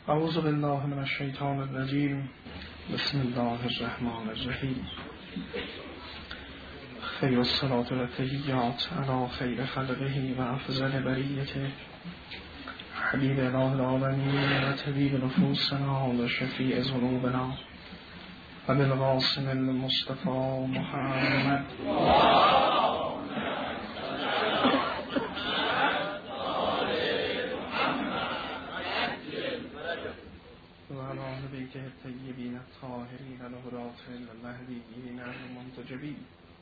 اعوذ بالله من الشیطان الرجیم. بسم الله الرحمن الرحیم. خیر الصلاة و التحیات علی خیر خلقه و افضل بریته حبیب اله العالمین و طبیب نفوسنا و شفیع ذنوبنا و بالقاسم المصطفى محمد و علی آل بیته الطیبین الطاهرین الهداة المهدیین المنتجبین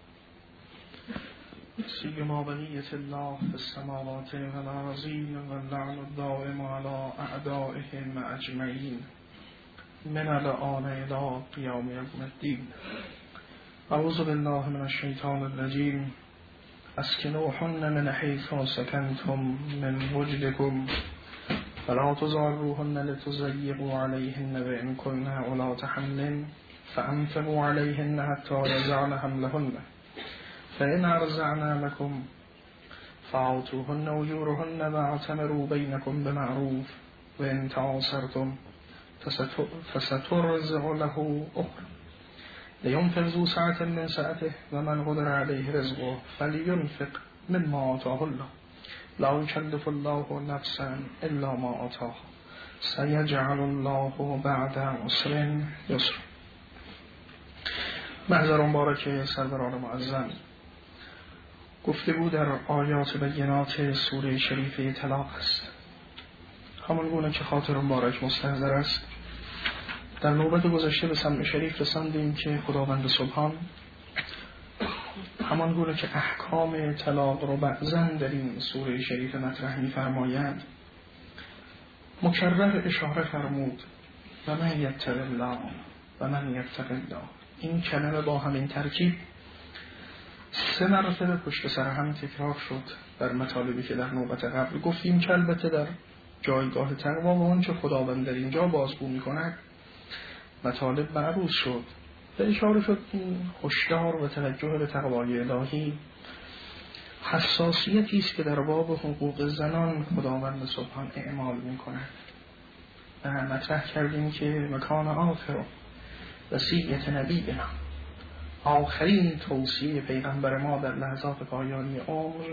سیما بقیة الله في السماوات والأرضین و اللعن الدائم على اعدائهم اجمعین من الآن إلی قیام یوم الدین. اعوذ بالله من الشیطان الرجیم. اسکنوهن من حیث سکنتم من وجدکم فلا تضروهن لتضيقوا عليهن وإن كن أولاة حمل فأنفقوا عليهن حتى يضعن حملهن فإن أرضعن لكم فآتوهن أجورهن واعتمروا بينكم بمعروف وإن تعاصرتم فسترضع له أخرى لينفق ذو سعة من سعته ومن قدر عليه رزقه فلينفق مما آتاه الله لا يكلف الله نفسا الا ما آتاها سيجعل الله بعد عسر یسرا. محضر مبارک سروران معظم، گفتگو در آیات بینات سوره شریفه طلاق است. همان گونه که خاطر مبارک مستحضر است، در نوبت گذشته به سمع شریف رساندیم که خداوند سبحان همان گونه که احکام طلاق رو بعضاً در این سوره شریف مطرح می‌فرماید، مکرر اشاره فرمود و من یتق الله و من یتق الله. این کلمه با همین ترکیب 3 مرتبه پشت سر هم تکرار شد در مطالبی که در نوبت قبل گفتیم که البته در جایگاه تقوا و آنچه خداوند در اینجا بازگو می‌کند مطالب معروض شد و اشاره شد این هشدار و توجه به تقوای الهی حساسیتی است که در باب حقوق زنان خداوند سبحان اعمال می‌کند. و مطرح کردیم که مکان آخر وصیت نبینا، آخرین توصیه پیغمبر ما در لحظات پایانی عمر،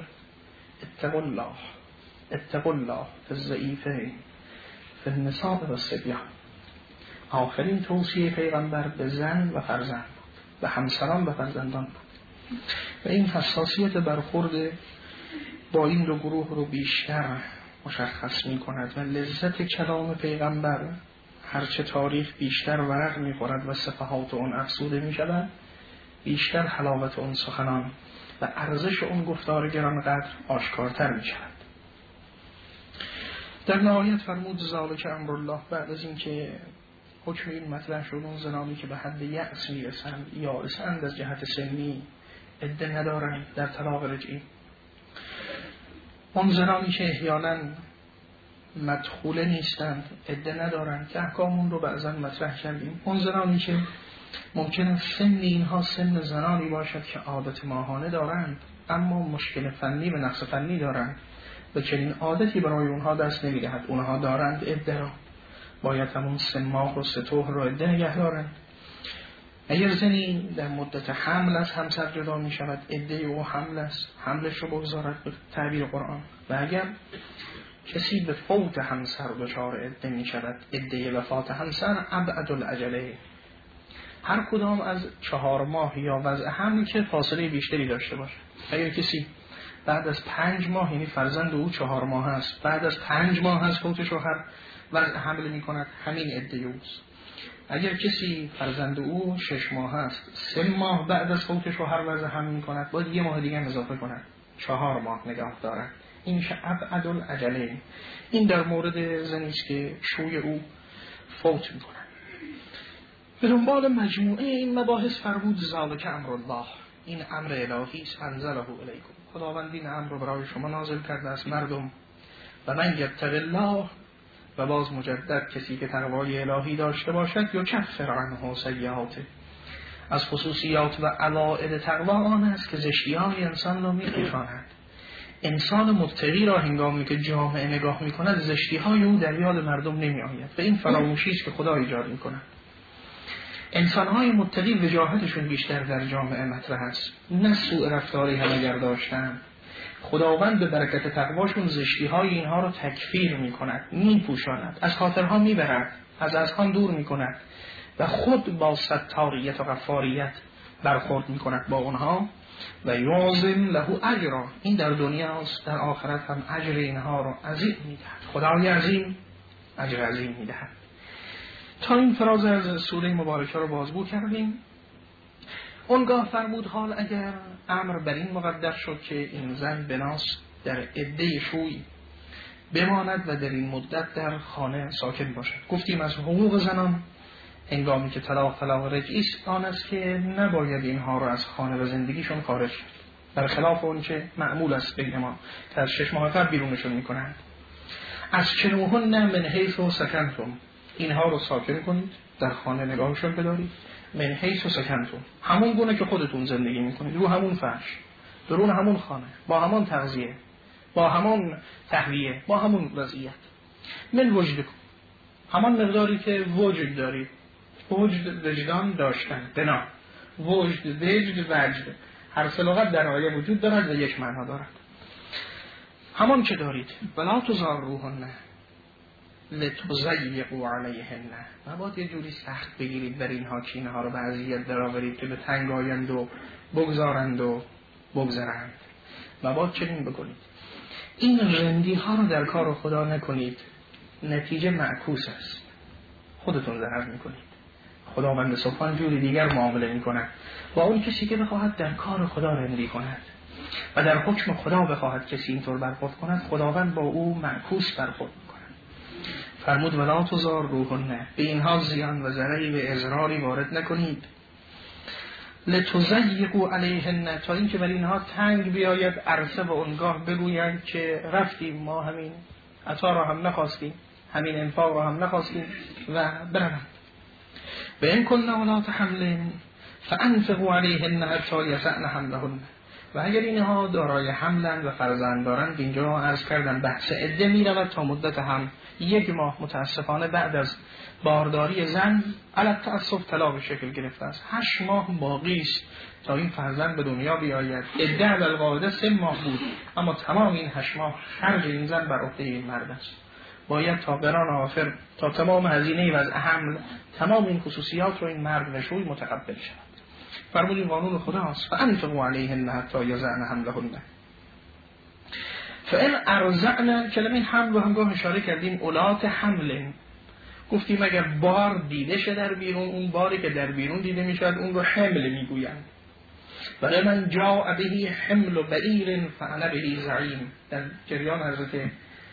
اتقوا الله فی الضعیفین فی النساء و الصبیان. آخرین توصیه پیغمبر به زن و فرزند، به همسران و فرزندان بود و این حساسیت برخورد با این 2 گروه رو بیشتر مشخص می کند و لذت کلام پیغمبر هرچه تاریخ بیشتر ورق می خورد و صفحات اون افزوده می شود، بیشتر حلاوت اون سخنان و ارزش اون گفتار گرانقدر آشکارتر می شود. در نهایت فرمود ذالک امر الله. بعد از اینکه حکم این مطرح شد، اون زنانی که به حد یأس میرسند یا اسند از جهت سنی، عده ندارند در طلاق رجعی، اون زنانی که احیانا مدخوله نیستند، عده ندارند که احکامون رو بعضا مطرح کردیم، اون زنانی که ممکنه سن اینها سن زنانی باشد که عادت ماهانه دارند اما مشکل فنی و نقص فنی دارند و چنین عادتی برای اونها دست نمیدهد، اونها دارند عده را باید همون 3 ماه و 3 طهر را عده نگه دارند. اگر زنی در مدت حمل از همسر جدا می شود، عده او حمل است، حملش رو بگذارد به تعبیر قرآن. و اگر کسی به فوت همسر دچار عده می شود، عده وفات همسر ابعد الاجله، هر کدام از 4 ماه یا وضع حمل که فاصله بیشتری داشته باشه. اگر کسی بعد از 5 ماه، یعنی فرزند او 4 ماه است، بعد از 5 ماه از فوت شوهر وضع حمل می کند، همین عده اوست. اگر کسی فرزند او 6 ماه است، 3 ماه بعد از فوت شوهر وضع حمل می کند، باید 1 ماه دیگه اضافه کند، 4 ماه نگاه دارد. این میشه ابعد الاجله. این در مورد زنی است که شوی او فوت می کند. به دنبال مجموعه این مباحث فرمود ذالک امر الله، این امر الهی است، انزله الیکم، خداوند این امر رو برای شما نازل کرده است مردم. و من یتق الله، و باز مجدد کسی که تقوای الهی داشته باشد یکفر عنه سیئاته، از خصوصیات و علائد تقوا آن است که زشتیان انسان را می‌پوشاند. انسان متقی را هنگامی که جامعه نگاه میکند زشتی‌های او در یاد مردم نمیآید و این فراموشی است که خدا ایجاد میکند. انسان‌های متقی وجاهتشون بیشتر در جامعه مطرح است، نه سوء رفتاری هم اگر داشتن خداوند به برکت تقواشون زشتی‌های اینها رو تکفیر میکند، میپوشاند، از خاطرها میبرد، از اذهان دور میکند و خود با ستاریت و غفاریت برخورد میکند با اونها و یعظم له اجرا. این در دنیا است، در آخرت هم اجر اینها رو عظیم میدهد. خدای عظیم اجر عظیم میدهد. تا این فراز از سوره مبارکه رو بازگو کردیم. اونگاه فرمود حال اگر امر بر این مقدر شد که این زن بناس در عده شوی بماند و در این مدت در خانه ساکن باشد. گفتیم از حقوق زنان هنگامی که طلاق رجعی است آن است که نباید اینها رو از خانه و زندگیشون خارج کرد، برخلاف اون چه معمول است بین ما که از 6 ماه قبل بیرونشون میکنند. از چنوهن من حیث سکنتم، اینها رو ساکن کنید، در خانه نگاهشون بدارید. من حیث سکنتم، همون گونه که خودتون زندگی میکنید، رو همون فرش، درون همون خانه، با همون تغذیه، با همون تهویه، با همون وضعیت. من وجدکم، همان مقداری که وجد دارید. وجد وجدان داشتن، بنا وجد وجد هر سه لغت در آیه وجود دارد و یک معنا دارد. همان که دارید. ولا تضاروهن لتضیقوا علیهن، نباید یه جوری سخت بگیرید بر اینها که اینها رو به اذیت درآورید که به تنگ آیند و بگذارند و بگذرند. نباید چنین بکنید. این رندی ها رو در کار خدا نکنید، نتیجه معکوس است، خودتون ضرر میکنید. خداوند سبحان جوری دیگر معامله میکنه با اون کسی که بخواهد در کار خدا رندی کند و در حکم خدا بخواهد کسی اینطور برخورد کند، خداوند با او معکوس برخورد میکنه. فرمود ولا تضاروهن، به اینها زیان و ضرری و اضراری وارد نکنید. لتضیقوا علیهن، تا اینکه بر اینها تنگ بیاید عرصه و اونگاه بگویند که رفتیم، ما همین عطا را هم نخواستیم، همین انفاق را هم نخواستیم و بروند. به این کن اولات حمل فانفقوا علیهن حتی یضعن حملهن، و اگر اینها دارای حملند و فرزند دارند، اینجا عرض کردن بحث عده می رود تا مدت هم 1 ماه. متاسفانه بعد از بارداری زن علت تأسف طلاق شکل گرفته است. 8 ماه باقی است تا این فرزند به دنیا بیاید. عده علی القاعده 3 ماه بود، اما تمام این 8 ماه خرج این زن بر عهده این مرد است. باید تا قران آخر، تا تمام هزینه وضع حمل، تمام این خصوصیات رو این مرد و شوی متقبل شود. فرمود این قانون خداست. فانفقوا علیهن حتی یضعن حملهن. فان ارضعن، کلمه حمل رو همگاه اشاره کردیم اولات حمل. گفتیم اگر بار دیده شه در بیرون، اون باری که در بیرون دیده می شود اون رو حمل می گویند. ولی من جاء به حمل بعیر فانا به زعیم. در جریان حضرت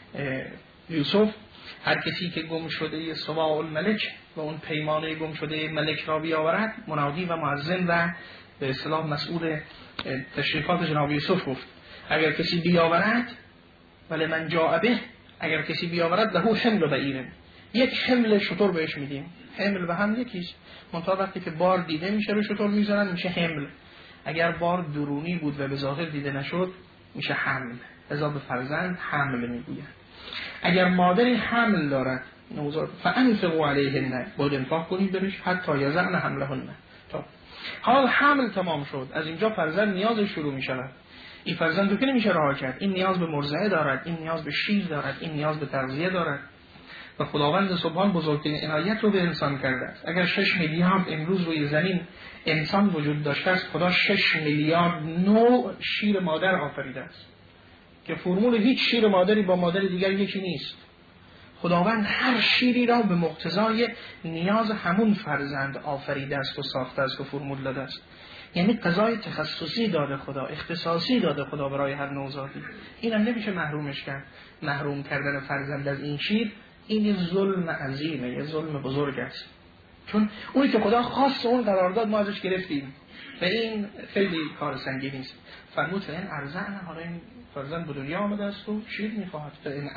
یوسف، هر کسی که گم شده سواء الملک و اون پیمانه گم شده ملک را بیاورد، منادی و مؤذن و به اصطلاح مسئول تشریفات جناب یوسف گفت اگر کسی بیاورد، ولی من جاء به، اگر کسی بیاورد له حمل بعیر، یک حمل شتر بهش میدیم. حمل و حمل یکیش، منتها وقتی که بار دیده میشه رو شتر میذارن میشه حمل. اگر بار درونی بود و به ظاهر دیده نشد میشه حمل. لذا به فرزند حمل میگویند. اگر مادری حمل دارد نوزاد، فانفقوا علیهن، باید انفاق کنید برش حتی یضعن حملهن. تا حال حمل تمام شد، از اینجا فرزند نیازش شروع می شود. این فرزند رو که نمیشه رها کرد. این نیاز به مرضعه دارد، این نیاز به شیر دارد، این نیاز به تغذیه دارد و خداوند سبحان بزرگترین عنایت رو به انسان کرده است. اگر 6 میلیارد امروز روی زمین انسان وجود داشته است، خدا 6 میلیارد نوع شیر مادر آفریده است که فرمول هیچ شیر مادری با مادر دیگر یکی نیست. خداوند هر شیری را به مقتضای نیاز همون فرزند آفریده است و ساخته است و فرمول داده است. یعنی قضای تخصصی داده خدا، اختصاصی داده خدا برای هر نوزادی. اینم نمیشه محرومش کرد. محروم کردن فرزند از این شیر، این ظلم عظیمه، یه ظلم بزرگ است. چون اونی که خدا خواست اون قرارداد ما ازش گرفتیم و این خیلی کار سنگینی است. فرمود فإن ارضعن، حالا این فرزند به دنیا آمده است و شیر میخواهد. فإن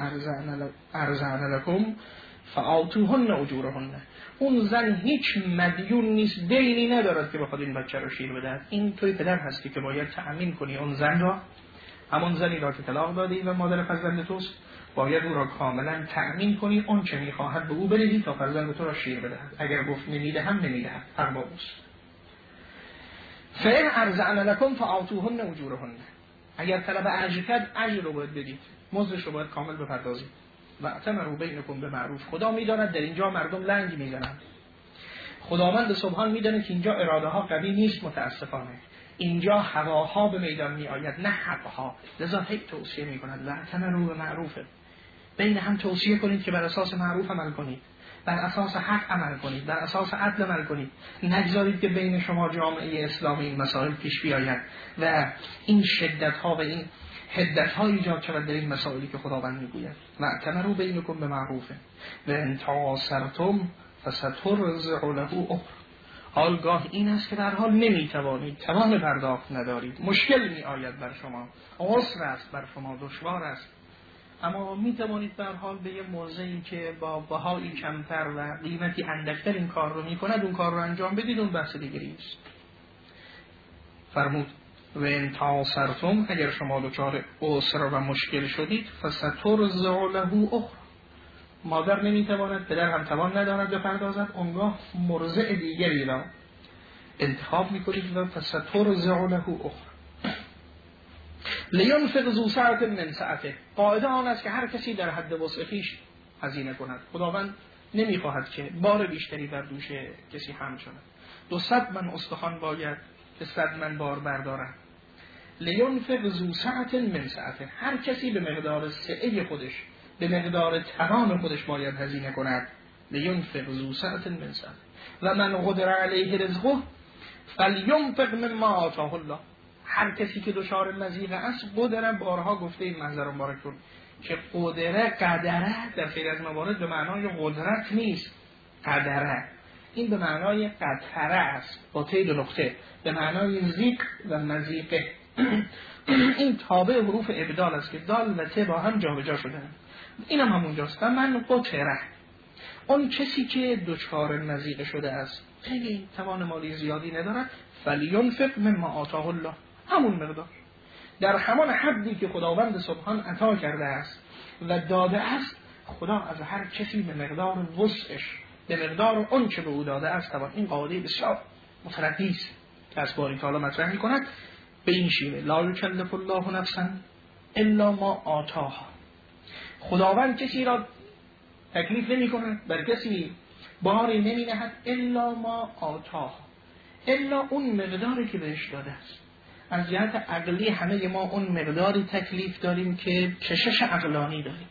ارضعن لکم فآتوهن اجورهن. اون زن هیچ مدیون نیست، دینی ندارد که بخواد این بچه رو شیر بدهد. این توی پدر هستی که باید تأمین کنی اون زن را همون زنی را که طلاق دادی و مادر فرزند توست باید او را کاملا تأمین کنی، اون چه میخواهد به او بدهی تا فرزند تو را شیر بدهد. اگر گفت نمیدهم نمیدهد، حق با اوست. فإن أرضعن لكم فآتوهن أجورهن. اگر طلب اجر کرد اجر رو باید بدید، مزدش رو باید کامل بپردازید. و اعتمروا بینکم بالمعروف. خدا میداند در اینجا مردم لنگ میزنند. خداوند سبحان میداند که اینجا اراده ها قوی نیست، متاسفانه اینجا هواها به میدان می آید نه حقها. لذا هی توصیه می کند و اعتمروا بالمعروف، بین هم توصیه کنید که بر اساس معروف عمل کنید، بر اساس حق عمل کنید، بر اساس عدل عمل کنید. نگذارید که بین شما جامعه اسلامی این مسائل پیش بیاید و این شدت ها و این حدت ها ایجاد شود در این مسائلی که خداوند میگوید و اعتمروا بینکم بمعروف و ان تعاسرتم فسترضع له اخرى. حالگاه این است که در حال نمیتوانید، توان پرداخت ندارید، مشکل می آید بر شما، عسر است بر شما، دشوار است، اما می توانید در حال به یه موضعی که با بهایی کمتر و قیمتی اندکتر این کار رو می کند اون کار رو انجام بدید. اون بحث دیگری است. فرمود و ان تعاسرتم، اگر شما دچار عسر و مشکل شدید، فسترضع له اخرى. مادر نمیتواند، پدر هم توان ندارد بپردازد، اونگاه مرضع دیگری را انتخاب میکنید و فسترضع له اخرى. لینفق ذو سعة من سعته. قاعده آن است که هر کسی در حد وسع خویش هزینه کند. خداوند نمیخواهد که بار بیشتری بر دوش کسی حمل شود. 200 من استخوان باید که 100 من بار بردارد. لینفق ذو سعة من سعته. هر کسی به مقدار سعه خودش، به مقدار توان خودش باید هزینه کند. لینفق ذو سعة من سعته و من قدر علیه رزقه فلینفق مما آتاه الله. هر کسی که دچار مضیقه است، قدره، بارها گفته این منظر مبارک رو که قدره در خیلی از موارد به معنای قدرت نیست. قدره این به معنای قطره است با ته 2 نقطه، به معنای زیق و مضیقه. این تابع حروف ابدال است که دال و ته با هم جابجا شدن. اینم همونجاست. من قطره، اون کسی که دچار مضیقه شده است، خیلی توان مالی زیادی ندارد، فلینفق مما آتاه الله، همون مقدار، در همان حدی که خداوند سبحان عطا کرده است و داده است. خدا از هر کسی به مقدار وسعش، به مقدار اون چه به او داده است توان. این قاعده بسیار متردی است که از باری تعالی مطرح می‌کند به این شیوه: لا یکلف الله نفسا الا ما آتاها. خداوند کسی را تکلیف نمی‌کند، بر کسی باری نمی‌نهد الا ما آتاها، الا اون مقداری که بهش داده است. از جهت عقلی همه ما اون مقداری تکلیف داریم که کشش عقلانی داریم.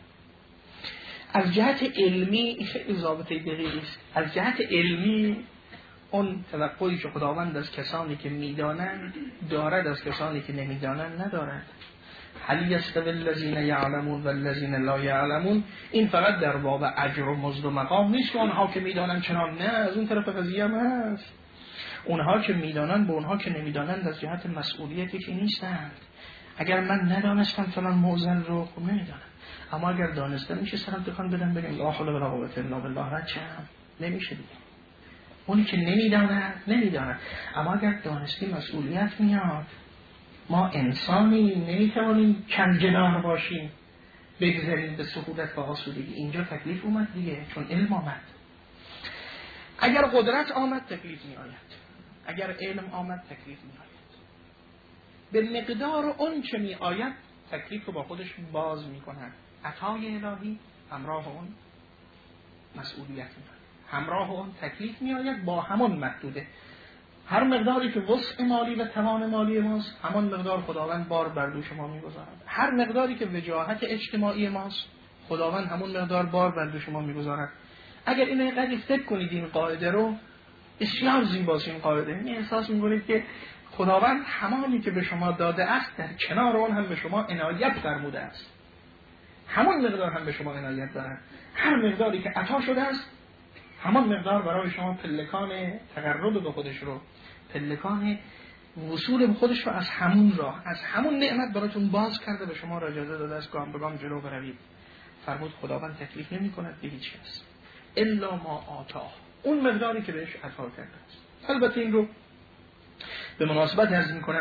از جهت علمی خیلی ضابطه دقیقی است. از جهت علمی اون توقعی که خداوند از کسانی که میدانند دارد از کسانی که نمیدانند ندارد. هل یستوی الذین یعلمون والذین لا یعلمون. این فقط در باب اجر و مزد و مقام نیست که اونها که میدانند چنان، نه، از اون طرف قضیه هم هست. اونها که میدانند به اونها که نمیدانند از جهت مسئولیتی که نیستند. اگر من ندانستم فلان موزن رو، خب نمیدانم، اما اگر دانستم میشه سرم تکان بدم بگم لا حول ولا قوة الا بالله، رچم نمیشه دیگه. اونی که نمیداند، اما اگر دانستی مسئولیت میاد. ما انسانی نمیتوانیم کنجنار باشیم بگذاریم به سهولت و آسودگی. اینجا تکلیف اومد دیگه، چون علم آمد. اگر قدرت آمد تکلیف می آید، اگر علم آمد تکلیف می آید. به مقدار اون چه می آید تکلیف رو با خودش باز می کند. عطای الهی همراه اون مسئولیت می آید، همراه اون تکلیف می آید با همون محدوده. هر مقداری که وسع مالی و توان مالی ماست، همان مقدار خداوند بار بر دوش ما می گذارد. هر مقداری که وجاهت اجتماعی ماست، خداوند همون مقدار بار بر دوش ما می گذارد. اگر اینو قدری فکر کنید این قاعده رو، بسیار زیباست این قاعده. این احساس می‌کنید که خداوند همانی که به شما داده است در کنار اون هم به شما عنایت فرموده است. همون مقدار هم به شما عنایت دارد. هر مقداری که عطا شده است همان مقدار برای شما پلکان تقرب به خودش رو، پلکان وصول به خودش رو از همون راه، از همون نعمت براتون باز کرده، به شما را اجازه داده است گام به گام جلو بروید. فرمود خداوند تکلیف نمی‌کند به هیچ کس الا ما آتاه، اون مقداری که بهش عطا کرده است. البته این رو به مناسبت عرض می‌کنم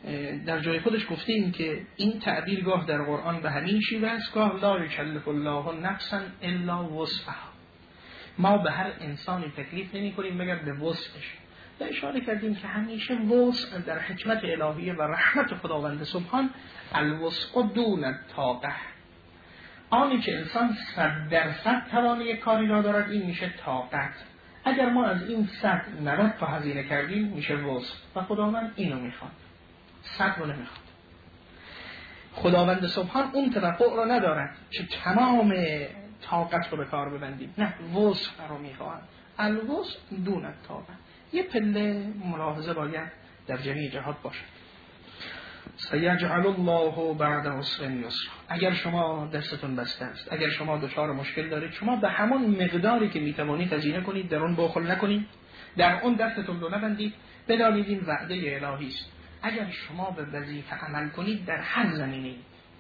در جای خودش گفتیم که این تعبیر گاه در قرآن به همین شیوه است، گاه لا یکلف الله نفسا الا وسعها. ما به هر انسانی تکلیف نمی کنیم مگر به وسعش. و اشاره کردیم که همیشه وسع در حکمت الهیه و رحمت خداوند سبحان الوسع دون الطاقه. آنی که انسان 100% توانایی کاری را دارد این میشه طاقت. اگر ما از این 100 90 تا هزینه کردیم میشه وسع و خداوند اینو میخواد، 100 رو نمیخواد. خداوند سبحان اون توقع رو ندارد که تمام طاقت رو به کار ببندیم، نه، وسع رو میخواد. الوسع دون الطاقه. یه پله ملاحظه باید در جمعی جهات باشد. سیجعل الله بعد عسر یسرا. اگر شما دستتون بسته است، اگر شما دچار مشکل دارید، شما به همون مقداری که میتوانید هزینه کنید، در اون بخل نکنید، در اون دستتون رو نبندید، بدانید این وعده الهی است. اگر شما به وظیفه عمل کنید در هر زمینه‌ای،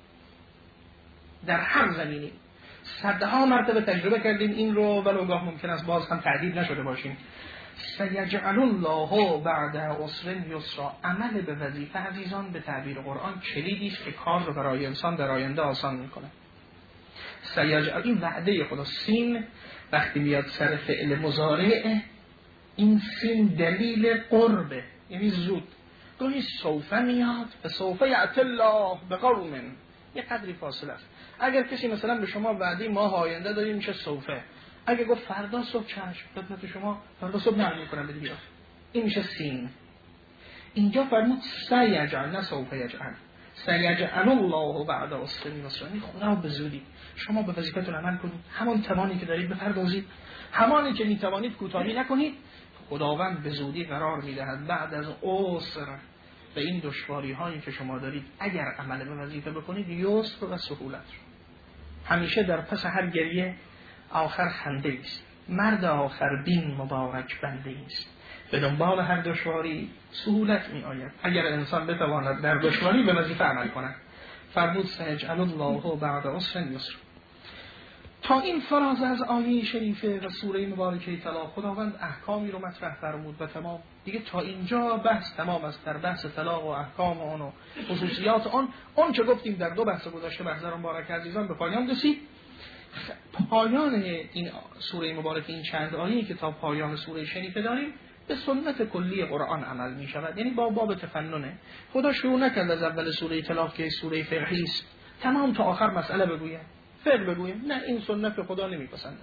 در هر زمینه‌ای، صدها مرتبه تجربه کردیم این رو، ولو گاه ممکن است باز هم تعدیل نشده باشیم. سیجعل الله بعد عسر یسرا. عمل به وظیفه عزیزان به تعبیر قرآن کلیدی است که کار رو برای انسان در آینده آسان میکنه. سیجعل، این وعده خدا. سین وقتی میاد سر فعل مضارع، این سین دلیل قربه، یعنی زود. گاهی سوف میاد و سوف یأتی الله بقوم، یه قدری فاصله است. اگر کسی مثلا به شما وعده ماه آینده داره میشه سوفه، اگه گفت فردا صبح چشم خدمت شما، فردا صبح نقل میکنم بدید، این میشه سین. اینجا فرمود سیجعل، نه سوف یجعل. سیجعل الله بعد عسر یسرا. خدا به زودی شما به وظیفتون عمل کنید، همون توانی که دارید بپردازید، همانی که میتوانید کوتاهی نکنید. خداوند به زودی قرار میدهد بعد از عسر به این دشواری هایی که شما دارید، اگر عمل به وظیفه بکنید، یسر و سهولت. همیشه در پس هر گریه آخر خنده است. مرد آخر بین مبارک بنده است. به دنبال هر دشواری سهولت می آید اگر انسان بتواند در دشواری به وظیفه عمل کند. فرمود سیجعل الله بعد عسر یسرا. تا این فراز از آیه شریفه و سوره مبارکه طلاق خداوند احکامی رو مطرح فرمود و تمام. دیگه تا اینجا بحث تمام است در بحث طلاق و احکام آن و خصوصیات آن چه گفتیم در دو بحث گذشته. بحث مبارک عزیزان به پایان رسید. پایان این سوره مبارکه، این چند آیه‌ای که تا پایان سوره شریفه داریم، به سنت کلی قرآن عمل می شود. یعنی با باب تفننه. خدا شروع نکرد از اول سوره طلاق که سوره فقهی است تمام تا آخر مسئله بگویم، فقه بگویم. نه، این سنت خدا نمیپسنده.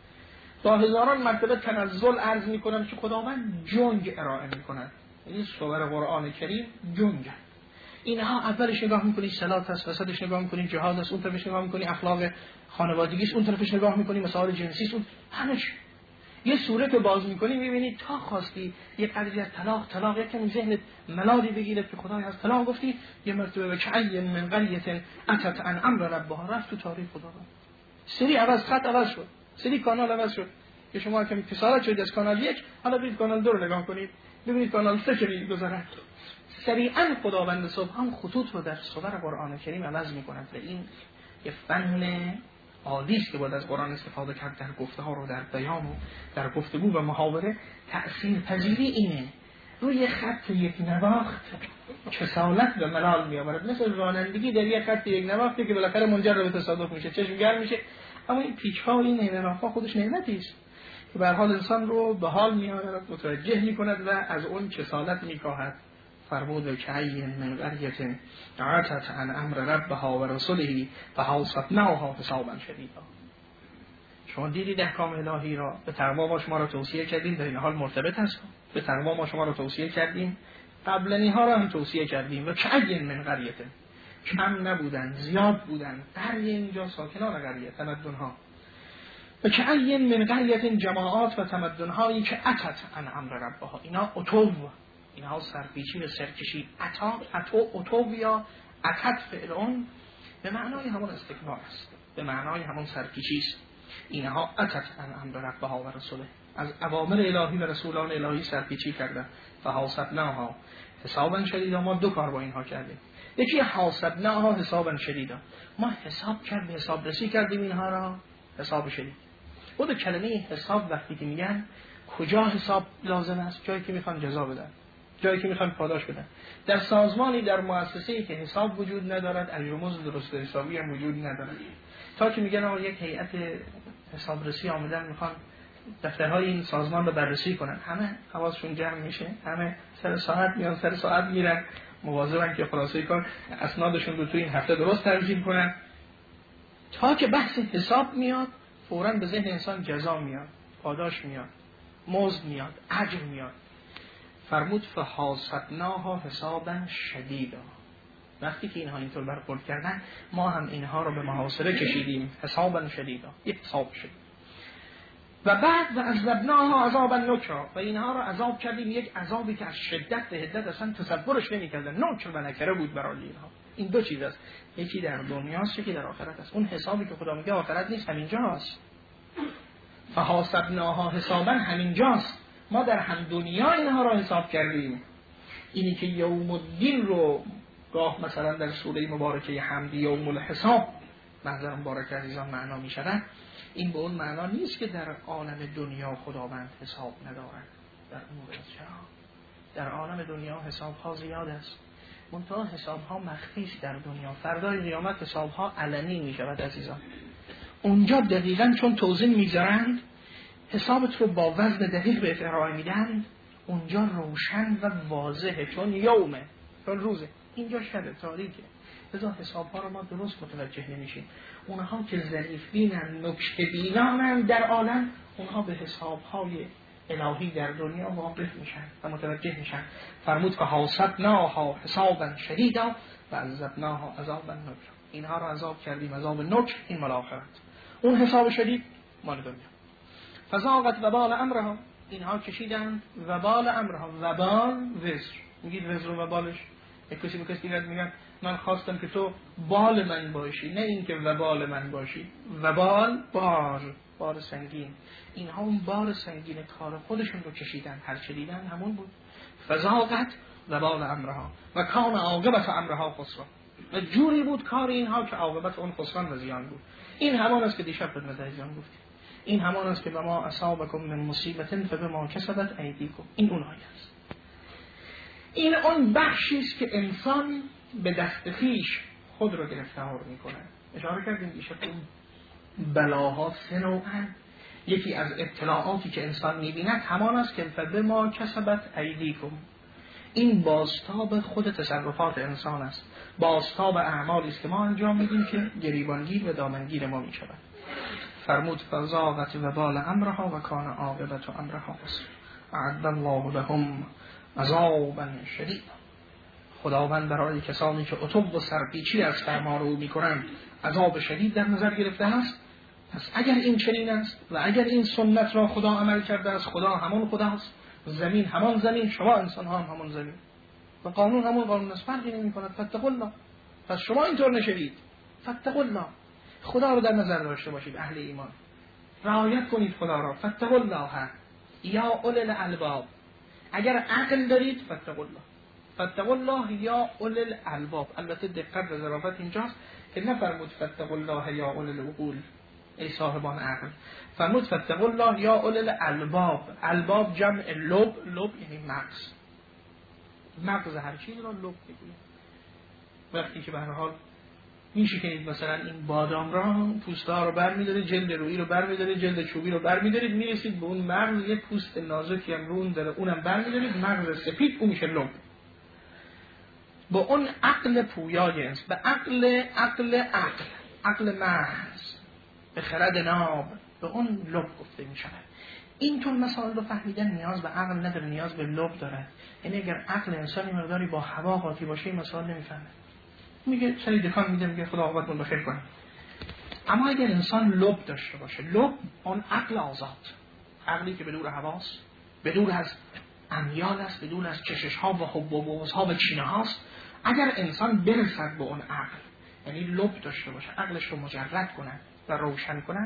تا هزاران مرتبه تنزل عرض میکنم که خداوند جنگ ارائه میکند. یعنی سوره قرآن کریم جنگ. اینها اولش نگاه میکنی صلات است، وسطش نگاه میکنی جهاد است، اون طرفش نگاه میکنی اخلاق خانوادگی است، اون طرفش نگاه میکنی مسائل جنسی است. همش یه سوره که باز میکنی میبینی تا خواستی یه قدری از طلاق یکم ذهنت ملالی بگیره که خدای از طلاق گفتی، یه مرتبه به کعی من قریة اتت عن امر ربها، رفت تو تاریخ خداوند. سری عوض، خط عوض شد، سری کانال عوض شد. که شما که اتصالات شدید از کانال 1 حالا برید کانال 2 رو نگاه کنید، ببینید کانال 3 چه می‌گذرد. سریعا خداوند سبحان خطوط رو در سوره قرآن کریم عوض می‌کند و این یه فن عالی است که باید از قرآن استفاده کرد در گفته‌ها رو، در بیان و در گفتگو و محاوره. تأثیرپذیری اینه. روی خط یک نواخت کسالت و ملال می‌آورد، مثل رانندگی در یک خط یک نواختی که بالاخره منجر به تصادف میشه، چشم گرم میشه. اما این پیچ‌ها و این نواخت‌ها خودش نعمتی است که به هر حال انسان رو به حال می‌آورد، متوجه می‌کند و از اون کسالت می‌کاهد. فرمود کعی من قریة عتت عن امر ربها و رسله فحاسبناها حسابا شدیدا. شما دیدید احکام الهی را به تقوا ما شما را توصیه کردیم، در این حال مرتبط هست. به تقوا ما شما را توصیه کردیم، قبلنی ها را هم توصیه کردیم. و کعی من قریة، کم نبودن، زیاد بودن. قریه اینجا ساکنان قریه، تمدن ها. و کعی من قریة، جماعات و تمدن هایی که اتت عن امر ربها، اینا اتو، اینها سرپیچی و سرکشی. اتو یا اتت فعلون به معنای همون استکبار است، به معنای همون سرپیچی است. اینها اتت عن امر ربها و رسوله، از اوامر الهی و رسولان الهی سرپیچی کردن. فحاسبناها حسابا شدیدا، ما دو کار با اینها کردیم. یکی حاسبناها حسابا شدیدا، ما حساب کردیم، حسابرسی کردیم اینها را حساب شدید. خود کلمه حساب وقتی که میگن کجا حساب لازم است، جایی که میخوان جزا بدن. جایی که میخوان پاداش بدن. در سازمانی، در مؤسسه‌ای که حساب وجود ندارد، اجر و مزد درست حسابی هم وجود ندارد. تا که میگن آقا یک هیئت حسابرسی آمدن میخوان دفترهای این سازمان رو بررسی کنن، همه حواسشون جمع میشه، همه سر ساعت میان سر ساعت میرن، مواظبن که خلاصه کار اسنادشون رو تو این هفته درست تنظیم کنن. تا که بحث حساب میاد فوراً به ذهن انسان جزا میاد، پاداش میاد، مزد میاد، اجر میاد. فرمود فحاسبناها حسابا شدیدا. وقتی که اینها اینطور برخورد کردن ما هم اینها رو به محاسبه کشیدیم، حسابا شدیدا، یک حساب شد. و بعد عذبناها عذابا نکرا، و اینها رو عذاب کردیم یک عذابی که از شدت به حدت اصلا تصورش نمی‌کردن، نکر و نکره بود برای اینها. این دو چیز است، یکی در دنیاست یکی در آخرت است. اون حسابی که خدا میگه آخرت نیست، همینجاست. فحاسبناها حسابا همینجاست، ما در هم دنیا اینها رو حساب کردیم. اینی که یوم الدین رو گاه مثلا در سوره مبارکه حمد یوم الحساب منظر مبارک عزیزان معنا می شود، این به اون معنا نیست که در عالم دنیا خداوند حساب ندارد. در امور چرا؟ در عالم دنیا حساب ها زیاد است، منتها حساب ها مخفی است در دنیا. فردای قیامت حساب ها علنی می شود عزیزان. اونجا دقیقاً چون توزین میذارند، حسابت رو با وزن دقیق به ارائه میدن، اونجا روشن و واضحه، چون یومه، چون روزه. اینجا شب تاریکه، لذا حساب ها رو ما درست متوجه نمیشیم. اونها که ظریف بینن، نکته بینانن در عالم، اونها به حساب های الهی در دنیا واقف میشن و متوجه میشن. فرمود که حاسبناها حسابا شدیدا و عذبناها عذابا نکرا. اینها رو عذاب کردیم عذاب نکر، این مال آخرت. اون حساب شدید مال دنیا. فذاقت وبال امرها، اینها کشیدن وبال امرها. وبال وزر، میگید وزر و وبالش، یک کسی به کسی میگن من خواستم که تو بال من باشی، نه این که وبال من باشی. وبال بار سنگین. اینها اون بار سنگین کار خودشون رو کشیدن، هر چه دیدن همون بود. فذاقت وبال امرها و کان عاقبت امرها خسران، و جوری بود کار اینها که عاقبت اون خسران و زیان بود. این همان است که دیشب خدمت عزیزان گفتیم، این همان است که ما اصابکم من مصیبت فبما کسبت ایدیکم. این اون آیه است. این اون بخشی است که انسان به دست خویش خود رو گرفتار میکنه. اشاره کردیم دیشب بلاها سه نوعن. یکی از ابتلاعاتی که انسان میبیند همان است که فبما کسبت ایدیکم، این بازتاب خود تصرفات انسان است، بازتاب اعمالی است که ما انجام میدیم که گریبانگیر و دامنگیر ما میشود. فرمود فذاقت وبال امرها و کان عاقبت امرها خسران. اعد الله لهم عذابا شدیدا. خداوند برای کسانی که عتب و سرپیچی از فرمان رو میکنند عذاب شدید در نظر گرفته است. پس اگر این چنین است و اگر این سنت را خدا عمل کرده است، خدا همون خداست، زمین همان زمین، شما انسان ها هم همون زمین و قانون همون قانون است، فرقی نمی کند. فاتقوا الله. پس شما اینطور نشوید، فاتقوا الله، خدا رو در نظر داشته باشید. اهل ایمان رعایت کنید خدا را. فاتقوا الله یا اولي الالباب، اگر عقل دارید فاتقوا الله. فاتقوا الله یا اولي الالباب. البته دقت و ظرافت اینجاست که نفرمود فاتقوا الله یا اولي العقول، ای صاحبان عقل. فرمود فاتقوا الله یا اولي الالباب. الباب جمع لب، لب یعنی مغز، مغز هر چیز را لب میگوید. وقتی که به هر حال میشکنید مثلا این بادام را، پوسته ها رو برمی‌دارید، جلد رویی رو برمی‌دارید، جلد چوبی رو برمی‌دارید، میرسید به اون مغز، یه پوست نازکی هم رو اون داره، اونم برمی‌دارید، مغز سفید، اون میشه لب. با اون عقل پویای است، به عقل محض، به خرد ناب، به اون لب گفته میشه. اینطور مسائل رو فهمیدن نیاز به عقل نداره، نیاز به لب داره. یعنی اگر عقل انسانی مقداری با هوا قاطی باشه این مسائل نمیفهمه، میگه سری دکان میده، میگه خدا عاقبتمون بخیر کنه. اما اگر انسان لب داشته باشه، لب اون عقل آزاد، عقلی که بدون حواس، بدون از امیال است، بدون از چشش ها و حب و بغض ها و کینه هاست، اگر انسان برسد به اون عقل، یعنی لب داشته باشه، عقلش رو مجرد کنه و روشن کنه،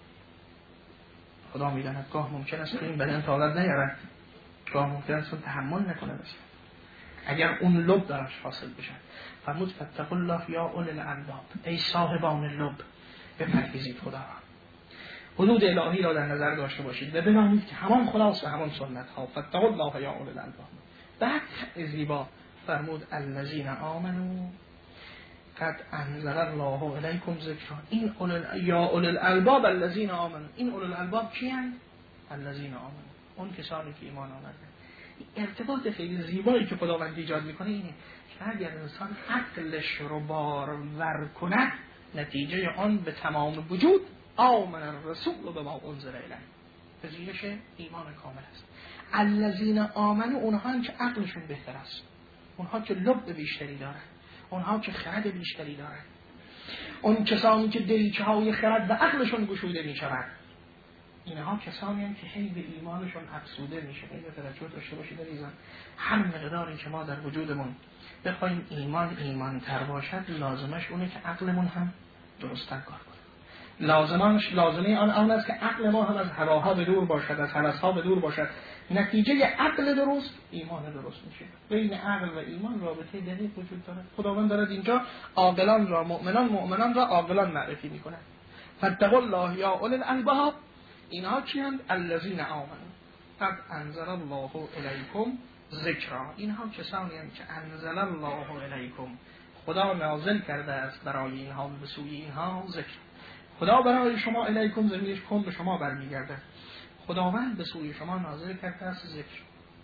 خدا میداند گاه ممکن است که این بدن طاقت نیاره، گاه ممکن است تحمل نکنه. بس اگر اون لب دارش حاصل بشه. فرمود فاتقوا الله یا اولي الالباب، ای صاحبان لب بپرهیزید خدا را، حدود الهی را در نظر داشته باشید و بدانید که همان خداست و همان سنت ها. فاتقوا الله یا اولي الالباب. بعد زیبا فرمود الذین آمنوا قد انزل الله الیکم ذکرا. این یا اولو الالباب الذین آمنوا، این اولو الالباب کیان؟ الذین آمنوا، اون کسانی که ایمان آوردند. ارتباط خیلی زیبایی که خداوند ایجاد میکنه اینه که اگر انسان عقلش رو بارور کند نتیجه آن به تمام وجود آمن الرسول به ما انزل الیه، پذیرش ایمان کامل است. الذین آمنوا اونها که عقلشون بهتر است، اونها که لب بیشتری دارن، اونها که خرد بیشتری دارن، اون کسانی که دریچه های خرد و عقلشون گشوده میشوند، اینها کسانی هستند که هی به ایمانشون افزوده میشه. این توجه داشته باشید عزیزان، هر مقداری که ما در وجودمون بخوایم ایمان تر باشد، لازمش اونه که عقلمون هم درست‌تر کار کنه. لازمه آن است که عقل ما هم از هواها به دور باشد، از هوس‌ها به دور باشد. نتیجه عقل درست ایمان درست میشه. بین عقل و ایمان رابطه دقیق وجود دارد. خداوند دارد اینجا عاقلان را مؤمنان را عاقلان معرفی میکنه. فاتقوا الله یا اولي الالباب، اینها کیند؟ الذین آمنوا قد انزل الله الیکم ذکرا، اینها کسانی هستند که انزل الله الیکم، خدا نازل کرده است برای اینها، به سوی اینها ذکر. خدا برای شما، الیکم ضمیرش کن به شما برمیگرده، خداوند به سوی شما نازل کرده است ذکر.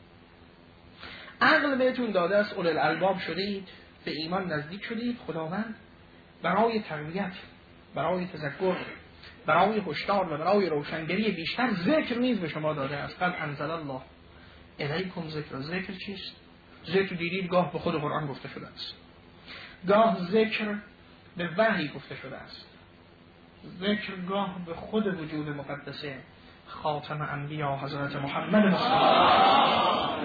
عقل بهتون داده است، اولو الالباب شدید، به ایمان نزدیک شدید. خداوند برای تقویت، برای تذکر، برای هشدار و برای روشنگری بیشتر ذکر نیز به شما داده است. قد انزل الله الیکم ذکر. ذکر چیست؟ ذکر دیدید گاه به خود قرآن گفته شده است، گاه ذکر به وحی گفته شده است، ذکر گاه به خود وجود مقدسه خاتم انبیا حضرت محمد مصطفی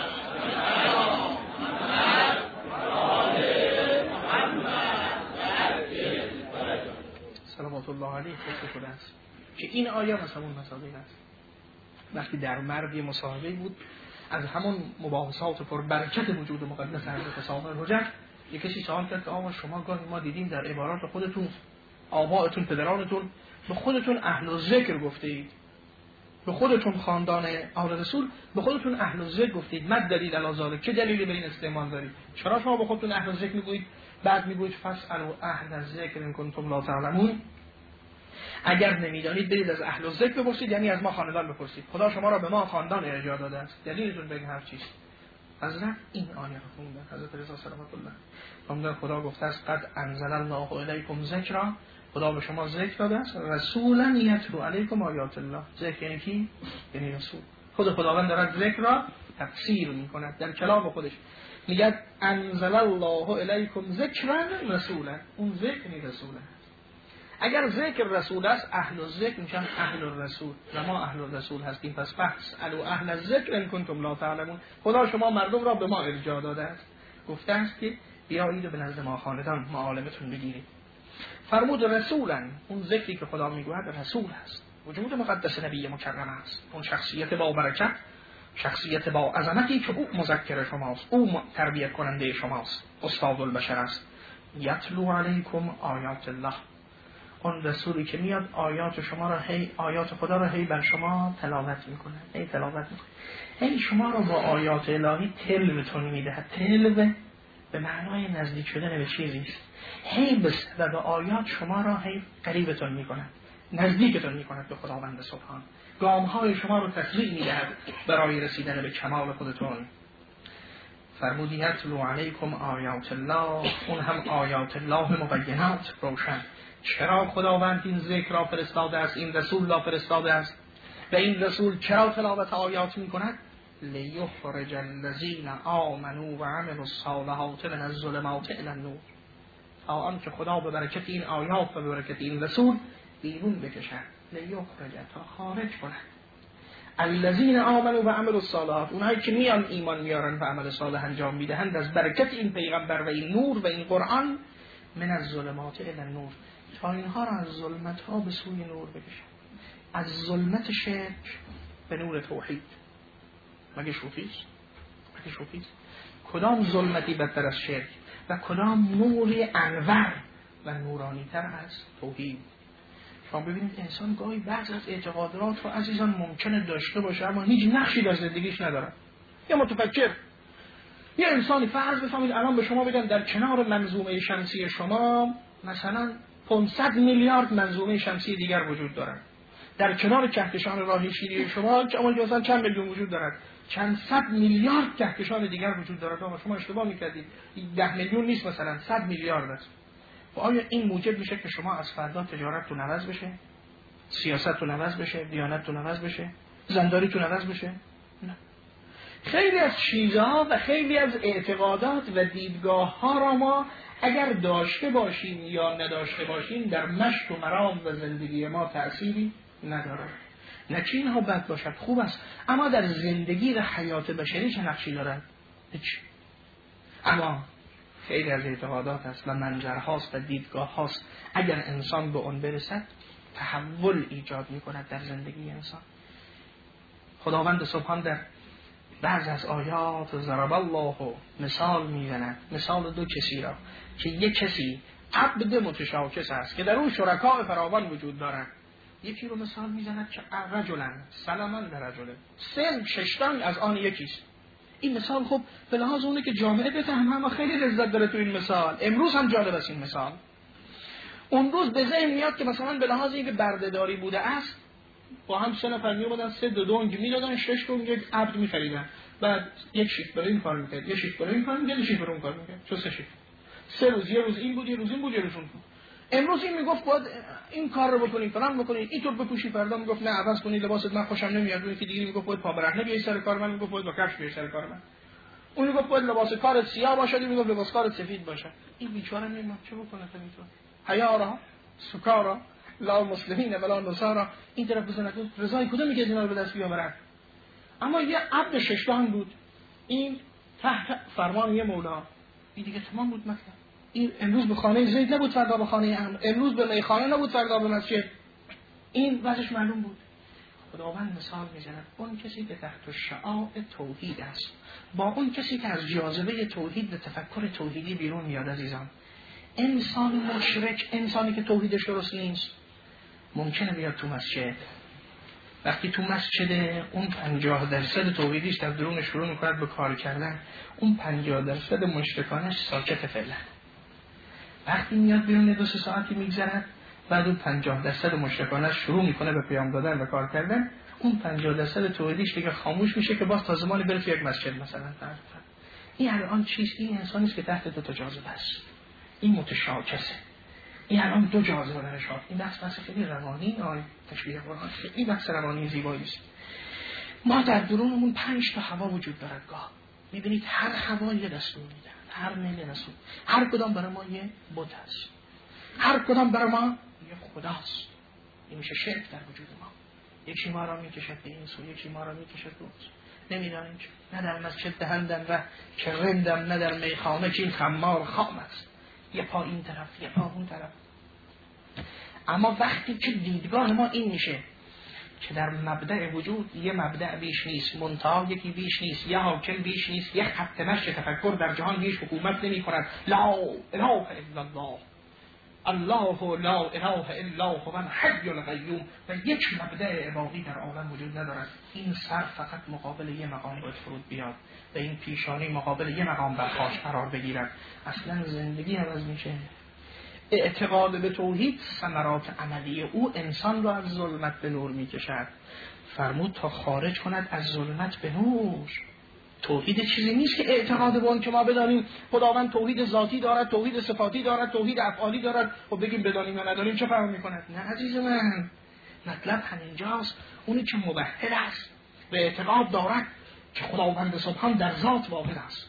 صلوات الله علیه گفته شده است که این آیه از همون مسائل است. وقتی در مرد مصاحبه بود از همون مباحثات پر برکت وجود مقدس حضرت صاحب الحجت، یک کسی سوال کرد که آقا شما گاهی ما دیدیم در عبارات خودتون، آبائتون، پدرانتون به خودتون اهل ذکر گفته اید، به خودتون خاندان آل رسول به خودتون اهل ذکر گفتید. مد دلیل علی ذلک، چه دلیلی به این استعمال دارید؟ چرا شما به خودتون اهل ذکر میگویید بعد میگویید فاسالوا اهل الذکر ان کنتم لا تعلمون؟ اگر نمیدانید برید از اهل الذکر بپرسید، یعنی از ما خاندان بپرسید. خدا شما را به ما خاندان ارجاع داده است، دلیلتون به این حرف چیست؟ حضرت این آیه رو خوندن، حضرت رضا صلوات الله فرمودن خدا گفته است قد انزل الله الیکم ذکرا، خدا به شما ذکر داده است، رسولا یتلو علیکم آیات الله. ذکر یعنی کی؟ یعنی رسول. خود خداوند دارد ذکر را تفسیر میکند در کلام خودش، میگه انزل الله الیکم ذکرا رسولا، اون ذکر یعنی رسوله. اگر ذکر رسول است، اهل الذکر میشن اهل الرسول و ما اهل الرسول هستیم. پس فاسالوا اهل الذکر ان کنتم لا تعلمون، خدا شما مردم را به ما ارجاع داده است، گفته است که بیایید و به نزد ما خاندان معالمتون بگیرید. فرمود رسولا، اون ذکری که خدا میگوید رسول است، وجود مقدس نبی مکرم است، اون شخصیت با برکت، شخصیت با عظمتی که او مذکر شماست، او تربیت کننده شماست، استاد البشر است. یتلو علیکم آیات الله، اون رسولی که میاد آیات شما را آیات خدا را بر شما تلاوت میکنه، تلاوت میکنه، شما را با آیات الهی تلوتون میده. تلو به معنای نزدیک شدن به چیزی است، به سبب آیات شما را قریبتون میکنه، نزدیکتون میکند به خداوند سبحان، گامهای شما را تسریع میدهد برای رسیدن به کمال خودتون. فرمود یتلو علیکم آیات الله، اون هم آیات الله مبینات، روشن. چرا خداوند این ذکر را فرستاده است، این رسول را فرستاده است و این رسول چرا تلاوت آیات میکند؟ لیخرج الذین آمنوا و عملوا الصالحات من الظلمات الی النور، تا آنکه خدا به برکت این آیات و به برکت این رسول بیرون بکشد. لیخرج، تا خارج کند، الذین آمنوا و عملوا الصالحات، اونهایی که میان ایمان میارن و عمل صالح انجام میدهند از برکت این پیغمبر و این نور و این قرآن، من الظلمات الی النور، تا اینها را از ظلمت ها به سوی نور بکشن، از ظلمت شرک به نور توحید. مگه شوخیست؟ کدام ظلمتی بدتر از شرک و کدام نوری انور و نورانی تر از توحید؟ شما ببینید انسان گاهی بعض از اعتقادات رو عزیزان ممکنه داشته باشه اما هیچ نقشی در زندگیش نداره. یا متفکر یه انسانی فرض بفهمید الان به شما بگن در کنار منظومه شمسی شما مثلا 500 میلیارد منظومه شمسی دیگر وجود دارد، در کنار کهکشان راه شیری شما مثلا چند میلیون وجود دارد، چند صد میلیارد کهکشان دیگر وجود دارد. اما شما اشتباه میکردید، 10 میلیون نیست، مثلا 100 میلیارد است. و آیا این موجب میشه که شما از فردا تجارتتون عوض بشه، سیاستتون عوض بشه، دیانتتون عوض بشه، زنداریتون عوض بشه؟ نه. خیلی از چیزها و خیلی از اعتقادات و دیدگاه ها را ما اگر داشته باشیم یا نداشته باشیم در مشت و مرام و زندگی ما تأثیری نداره. نه چه اینها بد باشد، خوب است، اما در زندگی و حیات بشری چه نقشی دارد؟ هیچ. اما خیلی از اعتقادات است و منظرهاست و دیدگاه هاست اگر انسان به اون برسد تحول ایجاد می کند در زندگی انسان. خداوند سبحان در بعض از آیات ضرب الله مثال میزند، مثال دو کسی را که یک کسی عبد متشاکس است که در اون شرکاء فراوان وجود دارند. یکی رو مثال میزند که رجلا سلاما در رجله، سن ششتن از آن یکیست. این مثال خب به لحاظ اونه که جامعه بفهمه، اما خیلی لذت داره تو این مثال. امروز هم جالب است این مثال. اون روز به ذهن میاد که مثلا به لحاظ اینکه بردهداری بوده است، با هم 3 نفر میومدن 3 دونگ میدادن، 6 دونگ یک عبد میخریدن، بعد یک شیفت برای این کار میکرد، یک شیفت برای این کار میکرد، یک شیفت برای اون کار میکرد، چه 3 شیفت، 3 روز، یه روز این بود، یه روز این بود، یه روز اون بود. امروز این میگفت باید این کار رو بکنید، فلان بکنید، اینطور بپوشید، فردا میگفت نه عوض کنید لباست، من خوشم نمیاد. اون که دیگه میگفت باید پا برهنه بیای سر کار من، میگفت باید با کفش بیای سر کار من. اون میگفت باید لباس کارت سیاه باشه، میگفت لباس کارت سفید باشه. این بیچاره نمیدونه چه بکنه. اینطور حیارا سکارا لا مسلمین ولا نصارا، این طرف بزنه رضای کدوم که اینا رو به دست بیاورن. اما یه عبد ششتان بود، این تحت فرمان یه مولا، این دیگه تمام بود. مثلا این امروز به خانه زید نبود، فردا به خانه عمرو، امروز به میخانه نبود، فردا به مسجد. این وضعش معلوم بود. خداوند مثال میزند اون کسی که تحت شعاع توحید است با اون کسی که از جاذبه توحید و تفکر توحیدی بیرون میاد. عزیزان، انسان مشرک، انسانی که توحیدش درست نیست، ممکنه بیاد تو مسجد، وقتی تو مسجد اون 50% توحیدیش در درون شروع میکند به کار کردن، اون 50% مشرکانش ساکت فعلا. وقتی میاد بیرون 2-3 ساعتی میگذرد، بعد اون 50% مشرکانش شروع میکنه به پیام دادن و کار کردن، اون 50% توحیدیش دیگه خاموش میشه که باز تا زمانی بره تو یک مسجد مثلا. این الان چیست؟ این انسانیست که تحت 2 جاذبه است، این متشاکسه، این الان 2 جاذبه درش هست. این بحث خیلی روانی، تشبیه قرآن خیلی بحث روانی زیبایی است. ما در درونمون 5 تا هوا وجود دارد. گاه میبینید هر هوا یه دستور میده، هر میل دستور، هر کدام برای ما یه بت است، هر کدام برای ما یه خداست. این میشه شرک در وجود ما. یکی ما را میکشد به این سو، یکی ما را میکشد به اون سو. نمیدانیم چه، نه در مسجد دهندم و که رندم، نه در میخانه که این خمار خام است، یه پا این طرف یه پا اون طرف. اما وقتی که دیدگاه ما این میشه که در مبدأ وجود یه مبدأ بیش نیست، منتها یکی بیش نیست، یه حاکم بیش نیست، یه خط مشی تفکر در جهان بیش حکومت نمی کند، لا اله الا الله، الله لا اله الا هو الحی القیوم، و یک مبدأ عبادی در عالم وجود ندارد. این سر فقط مقابل یه مقام باید فرود بیاد و این پیشانی مقابل یه مقام برخاش قرار بگیرد، اصلا زندگی عوض میشه. اعتقاد به توحید ثمرات عملی او انسان را از ظلمت به نور میکشد. فرمود تا خارج کند از ظلمت به نور. توحید چیزی نیست که اعتقاد به اون که ما بدانیم خداوند توحید ذاتی دارد، توحید صفاتی دارد، توحید افعالی دارد و بگیم بدانیم یا ندانیم چه فرق میکند. نه عزیز من، مطلب همینجاست. اونی که موحد است و اعتقاد دارد که خداوند سبحان در ذات واحد است،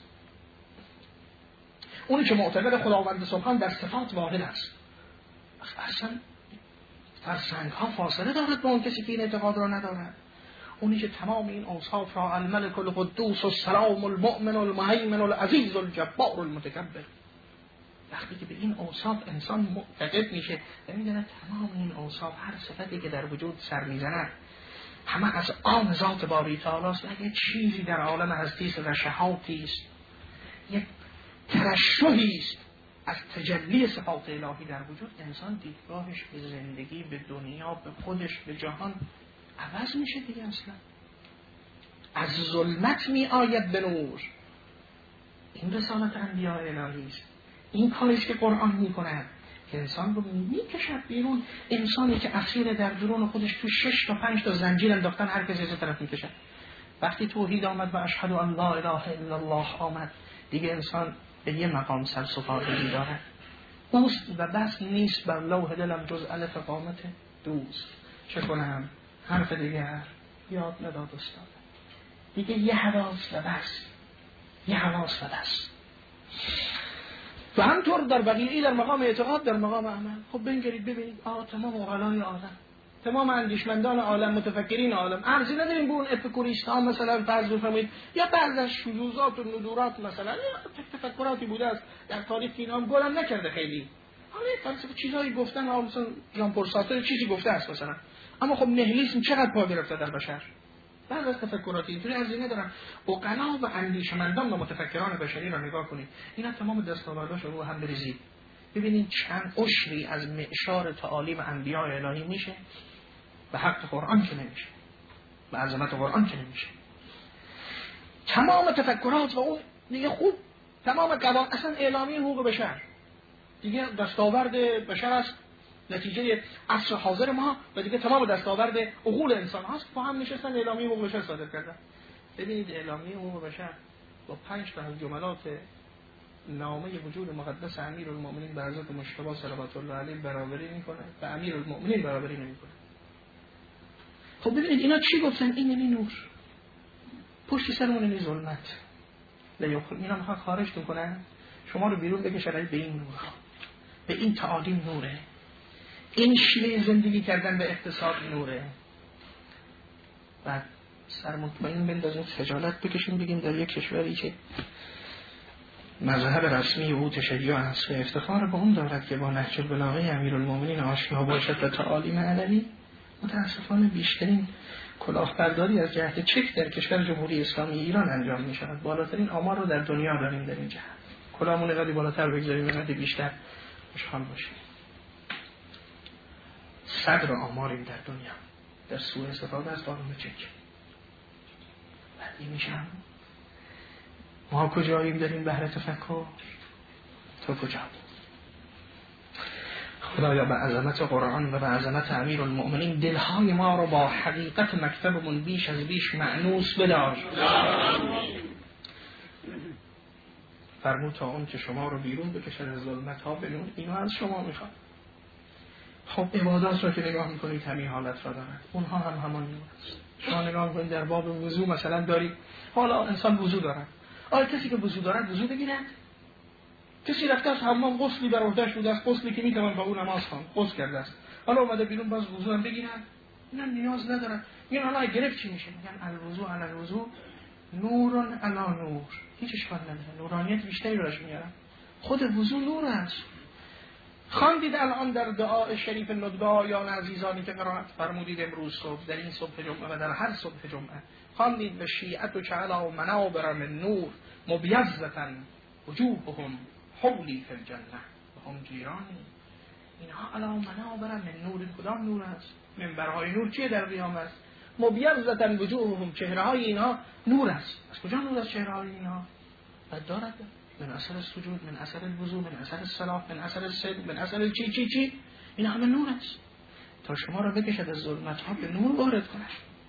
اونی که معتقد خداوند سبحان در صفات واحد است، اصلا فرسنگ ها فاصله دارد با اون کسی که این اعتقاد را ندارد. اونی که تمام این اوصاف را الملك القدوس السلام المؤمن المهیمن العزیز الجبار المتکبر، وقتی که به این اوصاف انسان معتقد میشه و میدونه تمام این اوصاف، هر صفتی که در وجود سر میزند همه از آن ذات باری تعالی است و اگه چیزی در عالم هستی است و شهادتی است، یک ترشحی است از تجلی صفات الهی در وجود، انسان دیدگاهش به زندگی، به دنیا، به خودش، به جهان عوض میشه دیگه. اصلا از ظلمت می آید به نور. این رسالت انبیاء الهی است. این کاری است که قرآن میکند که انسان رو میکشد بیرون. انسانی که اسیر در درون خودش تو 6 تا 5 تا زنجیر انداختن، هر کسی از طرف میکشد. وقتی توحید آمد و اشهد ان لا اله الا الله آمد، دیگه انسان به یه مقام سرسپردگی دارد. اوست و بس نیست بر لوح دلم جز الف قامت دوست. چه کنم؟ حرف دیگر یاد نداد استاد. دیگه یه حواس و بس، یه حواس و بس. و همطور در بقیه، در مقام اعتقاد، در مقام عمل. خب بنگرید ببینید تمام عقلای عالم، تمام اندیشمندان عالم، متفکرین عالم، ارزی نداریم به اون اپیکوریست ها مثلا فرض بفرمایید یا بعض از شذوذات و ندورات مثلا یا تفکراتی بوده است در تاریخ اینا هم گلم نکرده خیلی. حالا فلسفه چیزایی گفتن، مثلا ژان پل سارتر چیزی گفته است مثلا، اما خب نهیلیسم چقدر پا گرفته در بشر. بعض از تفکراتی اینطوری ارزی ندارن. عقلا و اندیشمندان و متفکران بشری را نگاه کنید، اینا تمام دستاورداش رو هم بریزید، ببینید چند عشری از معشار تعالیم انبیاء الهی میشه، به حق قرآن که نمیشه، به عظمت قرآن که نمیشه. تمام تفکرات و اون دیگه خوب، تمام قوانین اصلا اعلامیه حقوق بشر دیگه دستاورد بشر است، نتیجه عصر حاضر ما، و دیگه تمام دستاورد عقول انسان هاست. با هم نشستن اعلامیه حقوق بشر صادر کردن. ببینید اعلامیه حقوق بشر با 5 تا از جملات نامه وجود مقدس امیرالمؤمنین به حضرت مجتبی صلوات الله علیه برابری میکنه، به امیرالمؤمنین برابری نمیکنه. خب ببینید اینا چی گفتن؟ این نور پشت سرمون، این ظلمت اینا میخوان خارجتون کنن، شما رو بیرون بکشن به این نور، به این تعالیم نوره، این شیوه زندگی کردن به اقتصاد نوره. بعد سر مطمئن بندازیم، خجالت بکشیم، بگیم در یک کشوری که مذهب رسمی او تشیع است و افتخار به اون دارد که با نهج البلاغه امیرالمؤمنین آشنا باشد و تعالیم علوی، متاسفانه بیشترین کلاهبرداری از جهت چک در کشور جمهوری اسلامی ایران انجام می شود. بالاترین آمار رو در دنیا داریم در این جهت. کلاهمون قدری بالاتر بگذاریم، قدری بیشتر خوشحال باشیم. صدر آماریم در دنیا در سوء استفاده از قانون چک. بعدی میشم ما کجاییم در این بحر تفکر؟ تو کجا؟ خدایا به عظمت قرآن و به عظمت امیرالمؤمنین دلهای ما رو با حقیقت مکتبمون بیش از بیش مأنوس بدار. فرمود تا اون که شما رو بیرون بکشن از ظلمت ها به نور، اینو از شما میخواد. خب عبادات رو که نگاه میکنید همین حالت را دارد، اونها هم همان نور است. شما نگاه میکنید در باب وضو مثلا دارید، حالا انسان وضو دارد، آیا کسی که وضو دارد وضو بگیرد؟ کسی رفته از حمام غسلی بر عهده‌اش بوده است، غسلی که میتوان با اون نماز خواند، غسل کرده است، حالا اومده بیرون باز وضو هم بگیرد؟ اینا نیاز ندارن. میگن حالا گرفت چی میشه؟ میگن الوضو علی الوضو نور علی نور، هیچ اشکال نداره، نورانیت بیشتری راش میارن. خود وضو نور است. خواندید الان در دعای شریف ندبه یا عزیزانی که قرائت فرمودید امروز صبح، در این صبح جمعه و در هر صبح جمعه خواندید به شیعت چعلا و منابر من نور مبیضة وجوههم حولی فی الجنه و هم جیرانی. اینها علا منابر من نور، کدام نور است؟ منبرهای نور چیه در قیام است؟ مبیضة وجوههم، چهره های اینها نور است. از کجا نور است چهره های اینها؟ بعد دارد من اثر السجود، من اثر الوضو، من اثر الصلاة، من اثر الصدق، من اثر چی این همه نور است تا شما را بکشد از ظلمت ها به نور وارد کند.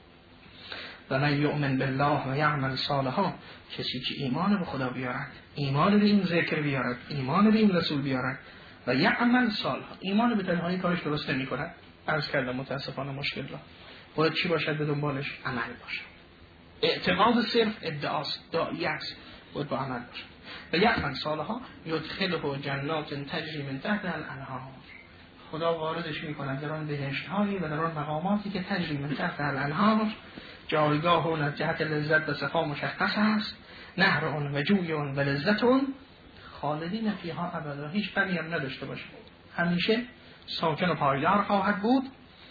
و من یؤمن بالله و یعمل صالحا، کسی که ایمان به خدا بیارد، ایمان به این ذکر بیارد، ایمان به این رسول بیارد و یعمل صالحا، ایمان به تنهایی کارش درست نمی‌کند، عرض کردم متاسفانه مشکل را باید چی باشد به دنبالش؟ عمل باشد. اعتقاد صرف ادعاست، داعیت، باید با عمل باشد. و یعمل صالحا یدخله جنات تجری من تحتها الانهار، خدا واردش می‌کند در آن بهشت‌هایی و در آن مقاماتی که تجری من تحتها الانهار، جایگاه اون از جهت لذت و صفا مشخص است، نهر اون و جوی اون و لذت اون خالدین فیها ابدا، هیچ غمی هم نداشته باشه، همیشه ساکن و پایدار خواهد بود.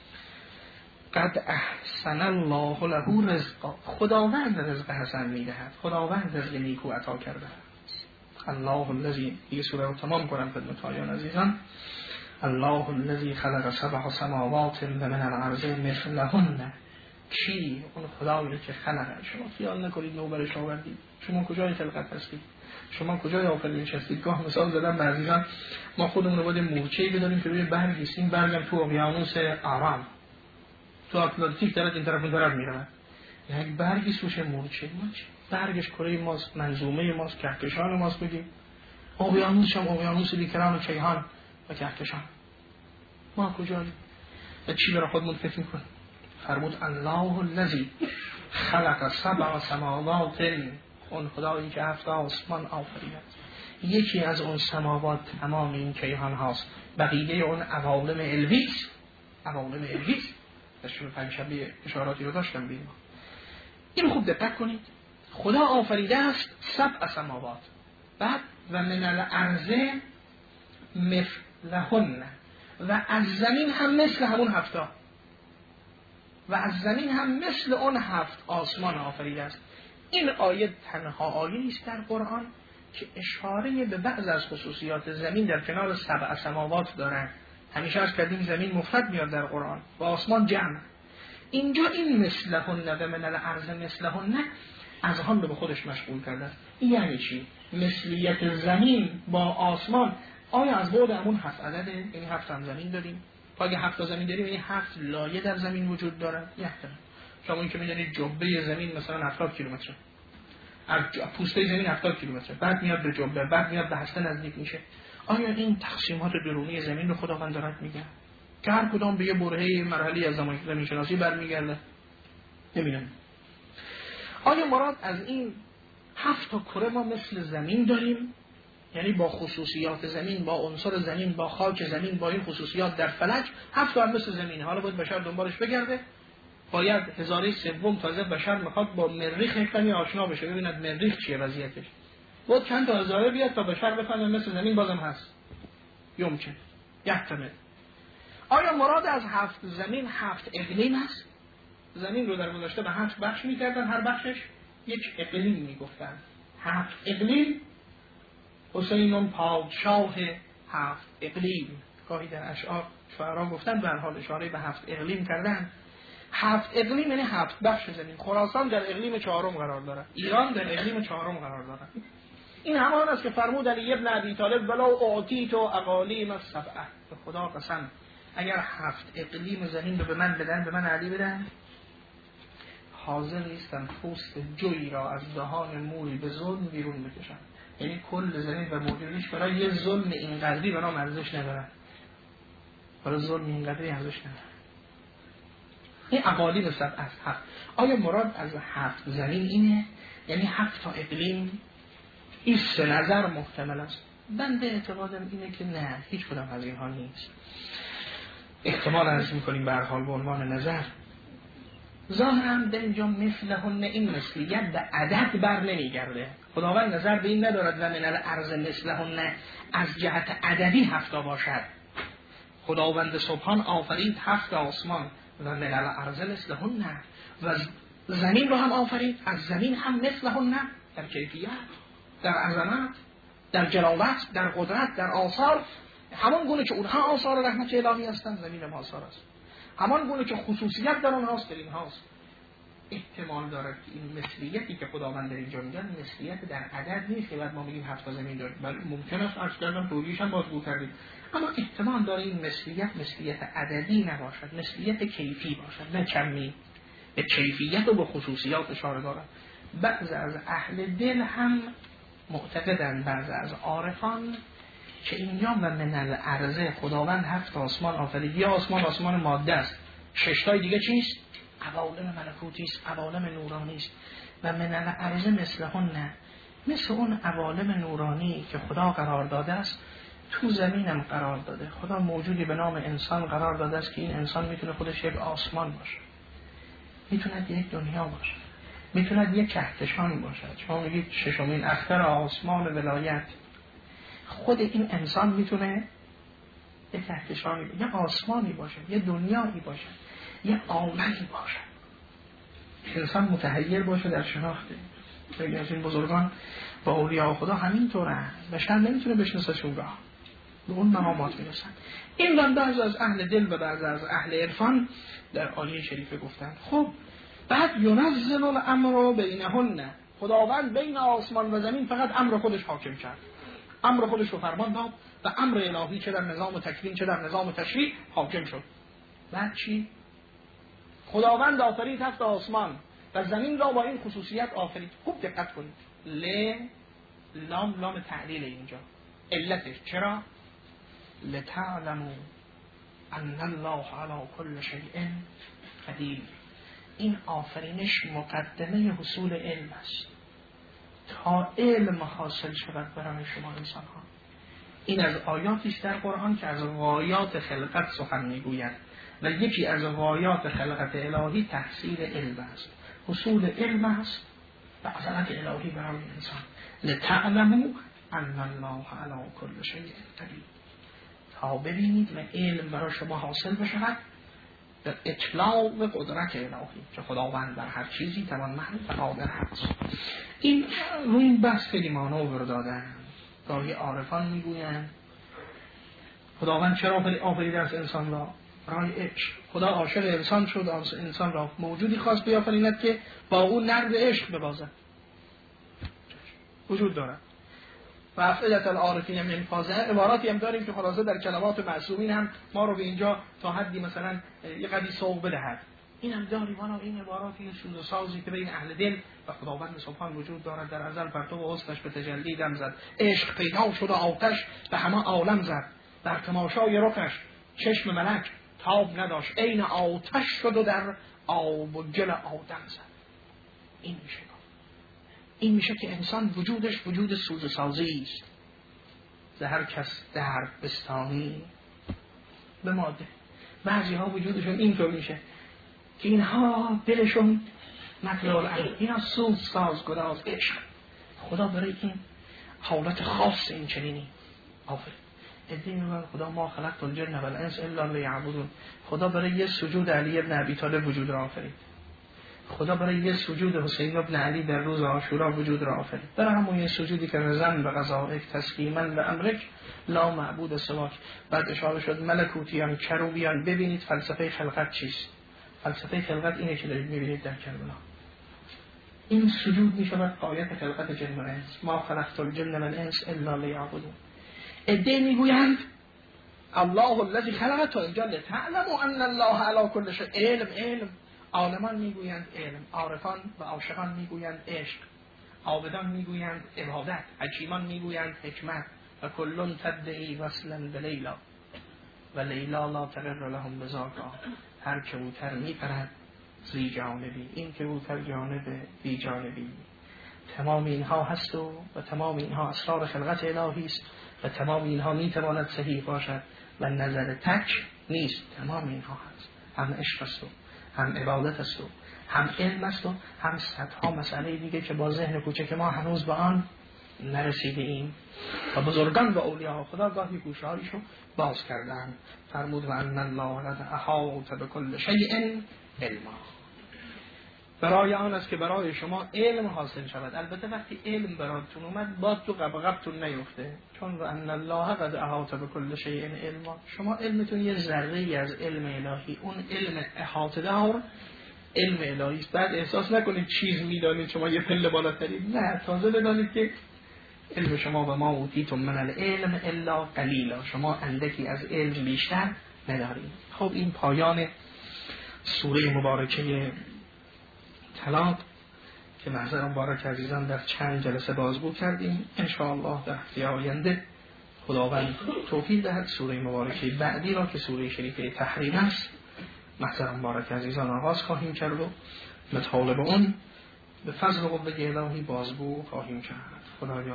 قد احسن الله له رزقا، خداوند رزق حسن میدهد، خداوند رزق نیکو عطا کرده است. الله الذی، یه سوره رو تمام کنم خدمت‌های عزیزان. الله الذی خلق سبع سماوات و من الارض مثلهن کی؟ اون خدایی که خلقه. شما خیال نکنید نوبرش آوردید. شما کجای خلقت هستید؟ شما کجای آفرینش هستید؟ گاه مثال زدم بعضی‌ها ما خودمون رو باید مورچه‌ای بداریم که روی برگ نیستیم، برگم تو اقیانوس آرام تو آتلانتیک طرف این طرف اون طرف میرن، یک برگی سوش مورچه، برگش کره ماست، منظومه ماست، کهکشان ماست. بگیم اقیانوس هم اقیانوس بیکران و کیهان و کهکشان. ما کجاییم؟ و چی برای خودمون فکر میکنیم؟ فرمود الله الذی خلق سبع سماوات، اون خدایی که 7 آسمان آفریده. یکی از اون سماوات تمام این کیهان هاست، بقیه اون عوالم الویس. عوالم الویس داشتیم پنجشنبه اشاراتی رو داشتم بیم. این خوب دقت کنید، خدا آفریده است 7 سماوات، بعد و من الارض مثلهن، و از زمین هم مثل همون 7 و از زمین هم مثل اون 7 آسمان آفریده است. این آیه تنها آیه است در قرآن که اشاره به بعض از خصوصیات زمین در کنار 7 سماوات دارن. همیشه از کردیم زمین مفرد میاد در قرآن و آسمان جمع. اینجا این مثلهن و من الارض مثلهن از هم به خودش مشغول کرده است. این یعنی چی؟ مثلیت زمین با آسمان آیا از بعد همون 7 عدده؟ یعنی 7 هم زمین داریم. اگه 7 زمین داریم یعنی 7 لایه در زمین وجود داره. شما این که میدونید جبه زمین مثلا 70 کیلومتره، از پوسته زمین 70 کیلومتره، بعد میاد به جبه، بعد میاد به هسته نزدیک میشه. آیا این تقسیمات درونی زمین رو خداوند دارد میگه که هر کدام به یه برهه مرحله از زمین شناسی برمیگرده؟ نمیدونم. آیا مراد از این 7 کره ما مثل زمین داریم، یعنی با خصوصیات زمین، با عنصر زمین، با خاک زمین، با این خصوصیات در فلک 7 هم مثل زمین؟ حالا باید بشر دنبالش بگرده، باید هزاره سوم تازه بشر میخواد با مریخ کمی آشنا بشه، ببیند مریخ چیه وضعیتش، باید چند تا هزاره بیاد تا بشر بفهمه مثل زمین بازم هست. یمکن یحتمل. آیا مراد از 7 زمین 7 اقلیم است؟ زمین رو در گذشته به 7 بخش میکردن، هر بخشش یک اقلیم میگفتن. 7 اقلیم، حسین پادشاه 7 اقلیم. گاهی در اشعار شعرا گفتن به هر حال اشاره به 7 اقلیم کردن. 7 اقلیم یعنی 7 بخش زمین. خراسان در اقلیم 4 قرار داره، ایران در اقلیم 4 قرار داره. این همان است که فرمود علی ابن ابی طالب ولو اعطیت اقالیم السبعه، به خدا قسم اگر 7 اقلیم زمین رو به من بدن، به من علی بدن، حاضر نیستم پوست جوی را از دهان موری به ظلم بیرون بکشم. یعنی کل زمین و موجودیش برای یه ظلم اینقدری برام ارزش نداره، برای ظلم اینقدری ارزش نداره. این اقالیم سبع از 7. آیا مراد از 7 زمین اینه؟ یعنی 7 تا اقلیم؟ این سه نظر محتمل است. بنده اعتقادم اینه که نه، هیچ کدام از اینها نیست. احتمال عرض میکنیم به هر حال به عنوان نظر. ظاهرا به اینجا مثلهن، این مثلیت به عدد بر نمیگرده. خداوند نظر به این ندارد و من الارض مثلهن از جهت عددی 7 باشد. خداوند سبحان آفرید 7 آسمان و من الارض مثلهن، و زمین رو هم آفرید، از زمین هم مثلهن، در کیفیت، در عظمت، در جلالت، در قدرت، در آثار. همان گونه که اونها آثار رحمت الهی هستند، زمین هم آثار است. همان گونه که خصوصیت در اونهاست، در اینهاست. احتمال دارد که این مثلیتی که خداوند در اینجا میگن مثلیت در عدد نیست که بعد ما بگیم 7 زمین داریم. بله ممکن است عرض کردم توضیحش هم بازگو کردیم، اما احتمال داره این مثلیت عددی نباشد، مثلیت کیفی باشد، نه کمی. به کیفیت و به خصوصیات اشاره دارد. بعض از اهل دل هم معتقدند، بعض از عارفان، که اینجا و من الارض خداوند 7 آسمان آفرید. یه آسمان ماده است، 6 تای دیگه چیست؟ عوالم ملکوتی است، عوالم نورانی است. و من الارض مثلهن، مثل اون عوالم نورانی که خدا قرار داده است تو زمینم قرار داده. خدا موجودی به نام انسان قرار داده است که این انسان میتونه خودش یک آسمان باشه، میتونه یک دنیا باشه، میتونه یک کهکشان باشه. شما میگید 6مین اختر آسمان ولایت، خود این انسان میتونه یک کهکشانی، یک آسمانی باشه، یک دنیایی باشه، یک عالمی باشه. انسان متحیر باشه در شناخته. خیلی از این بزرگان با اولیاء خدا همینطوره، بشر نمیتونه بشناسشون را به اون مقامات میرسن. این بعضی از اهل دل و بعضی از اهل عرفان در آیه شریفه گفتن. خب بعد ینزل الامر بینهن، خداوند بین آسمان و زمین فقط امر خودش حاکم کرد، امر خودش رو فرمان داد و امر الهی چه در نظام تکوین چه در نظام تشریع حاکم شد. بعد چی؟ خداوند آفرید هفت آسمان و زمین را با این خصوصیت آفرید. خوب دقت کنید، لام تعلیل اینجا، علتش چرا؟ لتعلموا ان الله علی کل شیء قدیر. این آفرینش مقدمه حصول علم است تا علم حاصل شود برای شما انسان ها. این از آیاتی است در قرآن که از غایات خلقت سخن میگوید و یکی از غایات خلقت الهی تحصیل علم است، حصول علم است و عظمت الهی برای انسان. لتعلموا ان الله علی کل شیء قدیر، تا ببینید و علم برای شما حاصل بشود در اطلاع قدرت الهی که خداوند بر هر چیزی توانمند و قادر هست. این روی این بحث خیلی مانور دادن. گاهی عارفان میگویند خداوند چرا آفرید از انسان را؟ برای عشق. خدا عاشق انسان شد، انسان را موجودی خواست بیافریند که با او نرد عشق ببازد. وجود دارد. و افعدت العارفین من فازه، عباراتی هم داریم که خلاصه در کلمات معصومین هم ما رو به اینجا تا حدی مثلا یه قدری سوق بدهد. این هم داریم، این عباراتی سوز و سازی که بین اهل دل و خداوند سبحان وجود دارد. در ازل پرتو حسنش به تجلی دم زد، عشق پیدا شد و آتش به همه عالم زد، در تماشای رخش چشم ملک تاب نداشت، عین آتش شد و در آب و گل آدم زد. این میشه که انسان وجودش وجود سوز و سازی است. زهر کس درد بستانی به ماده. بعضی ها وجودشون اینطور میشه که اینها دلشون مطلول علیه، اینا سوز ساز گداز عشق. خدا برای این حالت خاص این چنینی آفرید. ادعی میگن خدا ما خلقت الجن و الانس الا لیعبدون. خدا برای یه سجود علی ابن ابی طالب وجود را آفرید. خدا برای یه سجود حسین ابن علی در روز عاشورا وجود را آفرید. برای همون یه سجودی که رضا به قضائک تسلیما به امرک لا معبود سواک. بعد اشاره شد ملکوتیان کروبیان. ببینید فلسفه خلقت چیست؟ فلسفه خلقت اینه که دارید میبینید در کربلا. این سجود میشود آیت خلقت جن و انس، ما خلقت الجن و الانس الا لیعبدون. ادعی میگویند الله الذی خلق، تا اینجا لتعلموا ان الله علی کل شیء، علم. عالمان میگویند علم، عارفان و عاشقان میگویند عشق، عابدان میگویند عبادت، حکیمان میگویند حکمت. و کلون تدعی وصلا به لیلا و لیلا لا تقر لهم بذاکا. هر کبوتر میپرد زی جانبی، این کبوتر جانب بی جانبی. تمام اینها هست و تمام اینها اسرار خلقت الهی است و تمام اینها میتواند صحیح باشد و نظر تک نیست. تمام اینها هست، هم عشق است و هم عبادت است و هم علم است و هم صدها مسئله دیگه که با ذهن کوچک ما هنوز به آن نرسیده ایم و بزرگان و اولیاء خدا گاهی گوشهایشو باز کردن. فرمود و ان الله قد احاط بكل شیء علما. برای آن است که برای شما علم حاصل شود. البته وقتی علم براتون اومد باد تو قبقبتون نیفته، چون و ان الله قد احاط بكل شیء علما. شما علمتون یه ذره از علم الهی، اون علم احاطه دار علم الهی است. بعد احساس نکنید چیز میدانید شما یه پله بالاترید، نه، تازه بدانید که علم شما و ما اوتیتم من العلم الا قلیلا، شما اندکی از علم بیشتر ندارید. خب این پایان سوره مبارکه طلاق که محضر مبارک عزیزان در چند جلسه بازگو کردیم. انشاءالله در هفته آینده خداوند توفیق دهد سوره مبارکه بعدی را که سوره شریفه تحریم است محضر مبارک عزیزان آغاز خواهیم کرد و مطالب اون به فضل و قوه الهی بازگو خواهیم کرد. خدایا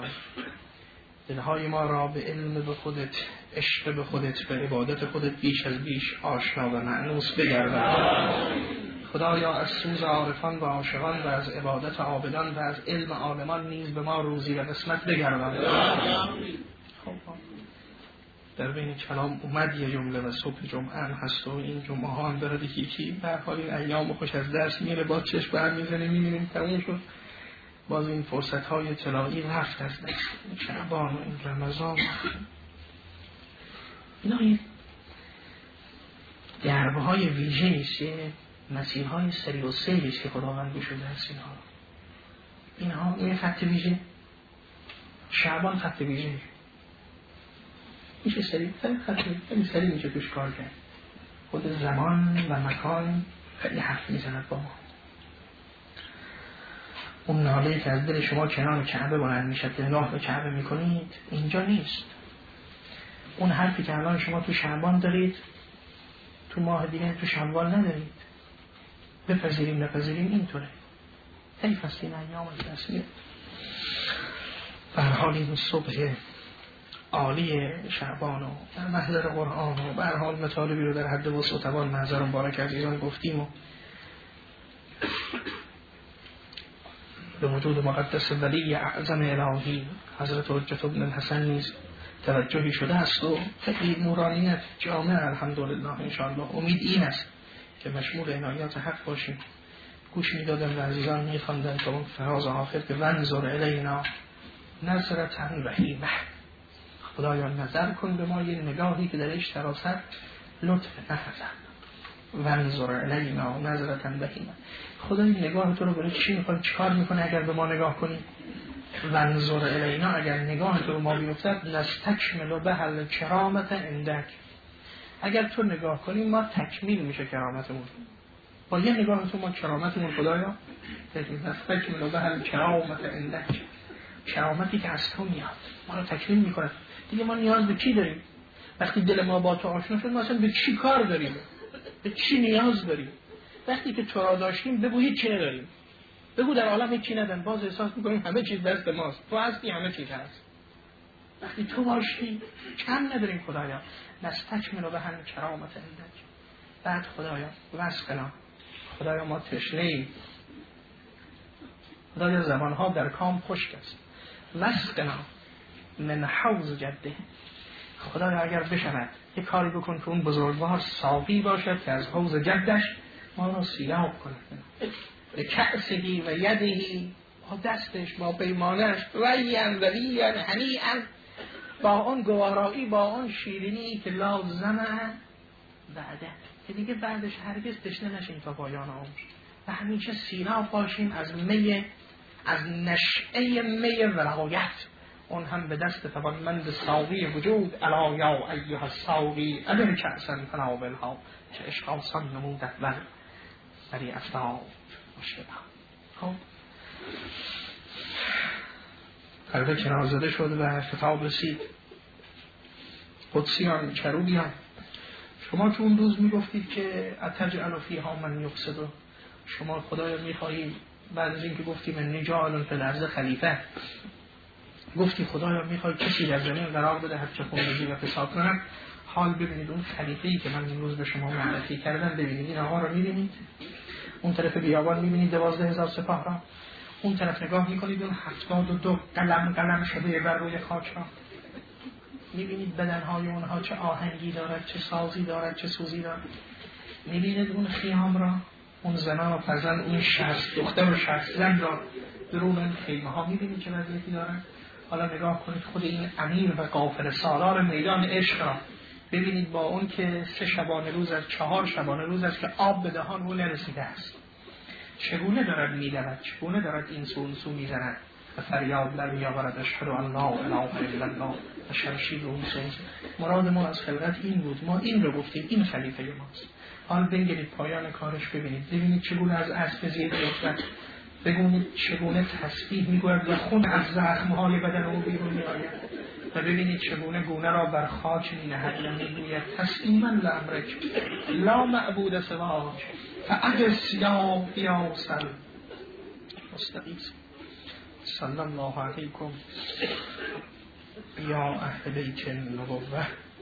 دلهای ما را به علم به خودت، عشق به خودت، به عبادت خودت بیش از بیش آشنا و مأنوس بگردان. خدایا از سوز عارفان و عاشقان و از عبادت عابدان و از علم عالمان نیز به ما روزی و قسمت بگردان. خب در بین کلام اومد یه جمله و صبح جمعه هست و این جمعه ها هم داره یکی به هر حال این ایام خوش از دست میره، با چشم بر میزنه میبینیم تموم شد، باز این فرصت های طلایی رفت از دست. شعبان و این رمضان اینا این دربه های ویژه نیست، مسیرهای سری و سیری که خداوند گشوده است اینها این خط ویژه شعبان خط ویژه میشه سری میشه توش کار کرد. خود زمان و مکان خیلی حرف میزند با ما. اون ناله‌ای که از دل شما کنار کعبه بلند میشه که نگاه به کعبه میکنید اینجا نیست. اون حرفی که الان شما تو شعبان دارید تو ماه دیگه تو شوال ندارید. بپذیریم نپذیریم اینطوره. حیف است این ایام التسبیح. به هر حال این صبح عالی شعبان و در محضر قرآن و به هر حال مطالبی رو در حد وسع و توان محضر مبارک عزیزان گفتیم و به وجود مقدس ولی اعظم الهی حضرت حجت ابن الحسن نیز توجهی شده است و خیلی نورانیت جامع الحمدلله انشاءالله. امید این است که مشمول عنایات حق باشیم. گوش میدادن و عزیزان میخواندن که اون فراز آخر که ونظر الینا نظرة رحیمه، خدایا نظر کن به ما یه نگاهی که درش سراسر لطف نفزن. ونظر الینا نظرة رحیمه، خدای نگاه تو رو برای چی میخواد چیکار میکنه اگر به ما نگاه کنی؟ ونظر الینا، اگر نگاه تو رو ما بیفتد نستکمل به حل کرامت عندک، اگر تو نگاه کنی ما تکمیل میشه کرامتمون. با یه نگاه تو ما کرامتمون خدایا نستکمل به حل کرامت عندک، کرامتی که از تو میاد ما رو تکمیل میکنه. دیگه ما نیاز به چی داریم؟ وقتی دل ما با تو آشنا شد ما اصلا به چی کار داریم؟ به چی نیاز داریم؟ وقتی که تو را داشتیم بگو هیچ چی نداریم، بگو در عالم هیچ چی نداریم، باز احساس میکنیم همه چیز دست ماست. تو هستی همه چیز هست. وقتی تو باشی کم نداریم خدایا. نستکمل به هم کرامت عندک. بعد خدایا واسقنا، خدایا ما تشنه ایم، خدایا زمانها در کام خشک است. واسقنا من حوض جده، خدایا اگر بشود یه کاری بکن که اون بزرگوار ساقی باشد که از حوض جدش ما را سیراب کنه، به کأسهی و یدهی، با دستش با پیمانش ویان ولیان هنیئا، با اون گوارایی با اون شیرینی که لازمه بعده که دیگه بعدش هرگز تشنه نشیم تا پایان عمر و همیشه سیراب باشیم از می، از نشعه می ولایت، اون هم به دست توانمند ساقی وجود. الا یا ایها الساقی ابر کأسا فناولها، که عشق آسان نمودت ولی افتا مشکل. خب قلبه کنار زده شد و خطاب رسید. قدسیان کروبیان، شما تو اون روز میگفتید که اتجعل فیها من یفسد، شما خدایا میخواهی بعد از اینکه گفتیم انی جاعل فی الارض خلیفه، گفتی خدایا میخوای کسی در زمین قرار بده هر چه خونریزی و فساد کنه. حال ببینید اون خلیفه‌ای که من این روز به شما معرفی کردم، ببینید این آقا رو میبینید، اون طرف بیابان میبینید 12,000 سپاه را، اون طرف نگاه میکنید اون 72 قلم شده بر روی خاک را، میبینید بدنهای اونها چه آهنگی دارد، چه سازی دارد، چه سوزی دارد. میبینید اون خیام را، اون زنان و فرزند، اون 60 دختر و 60 زن را درون این خیمه ها میبینید چه وضعیتی دارد. حالا نگاه کنید خود این امیر و قافله سالار میدان عشق را ببینید، با اون که 3 شبانه روز از 4 شبانه روز است که آب به دهان او نرسیده است، چگونه دارد میدود، چگونه دارد این سو میزند و فریاد در میآورد اشهد ان لا اله الا الله و شمشیر اون سوز. مراد ما از خلقت این بود، ما این رو گفتیم، این خلیفه ماست. حال بنگرید پایان کارش، ببینید چگونه از اسب زیر میافتد، ببینید چگونه تسبیح میگوید و خون از زخمهای بدن او بیرون میآید و ببینید چگونه گونه را بر خاک مینهد و میگوید تسلیما لامرک لا معبود سواک فاجس یا سل مستقیس. صلی الله علیکم یا اهل بیت النبوة.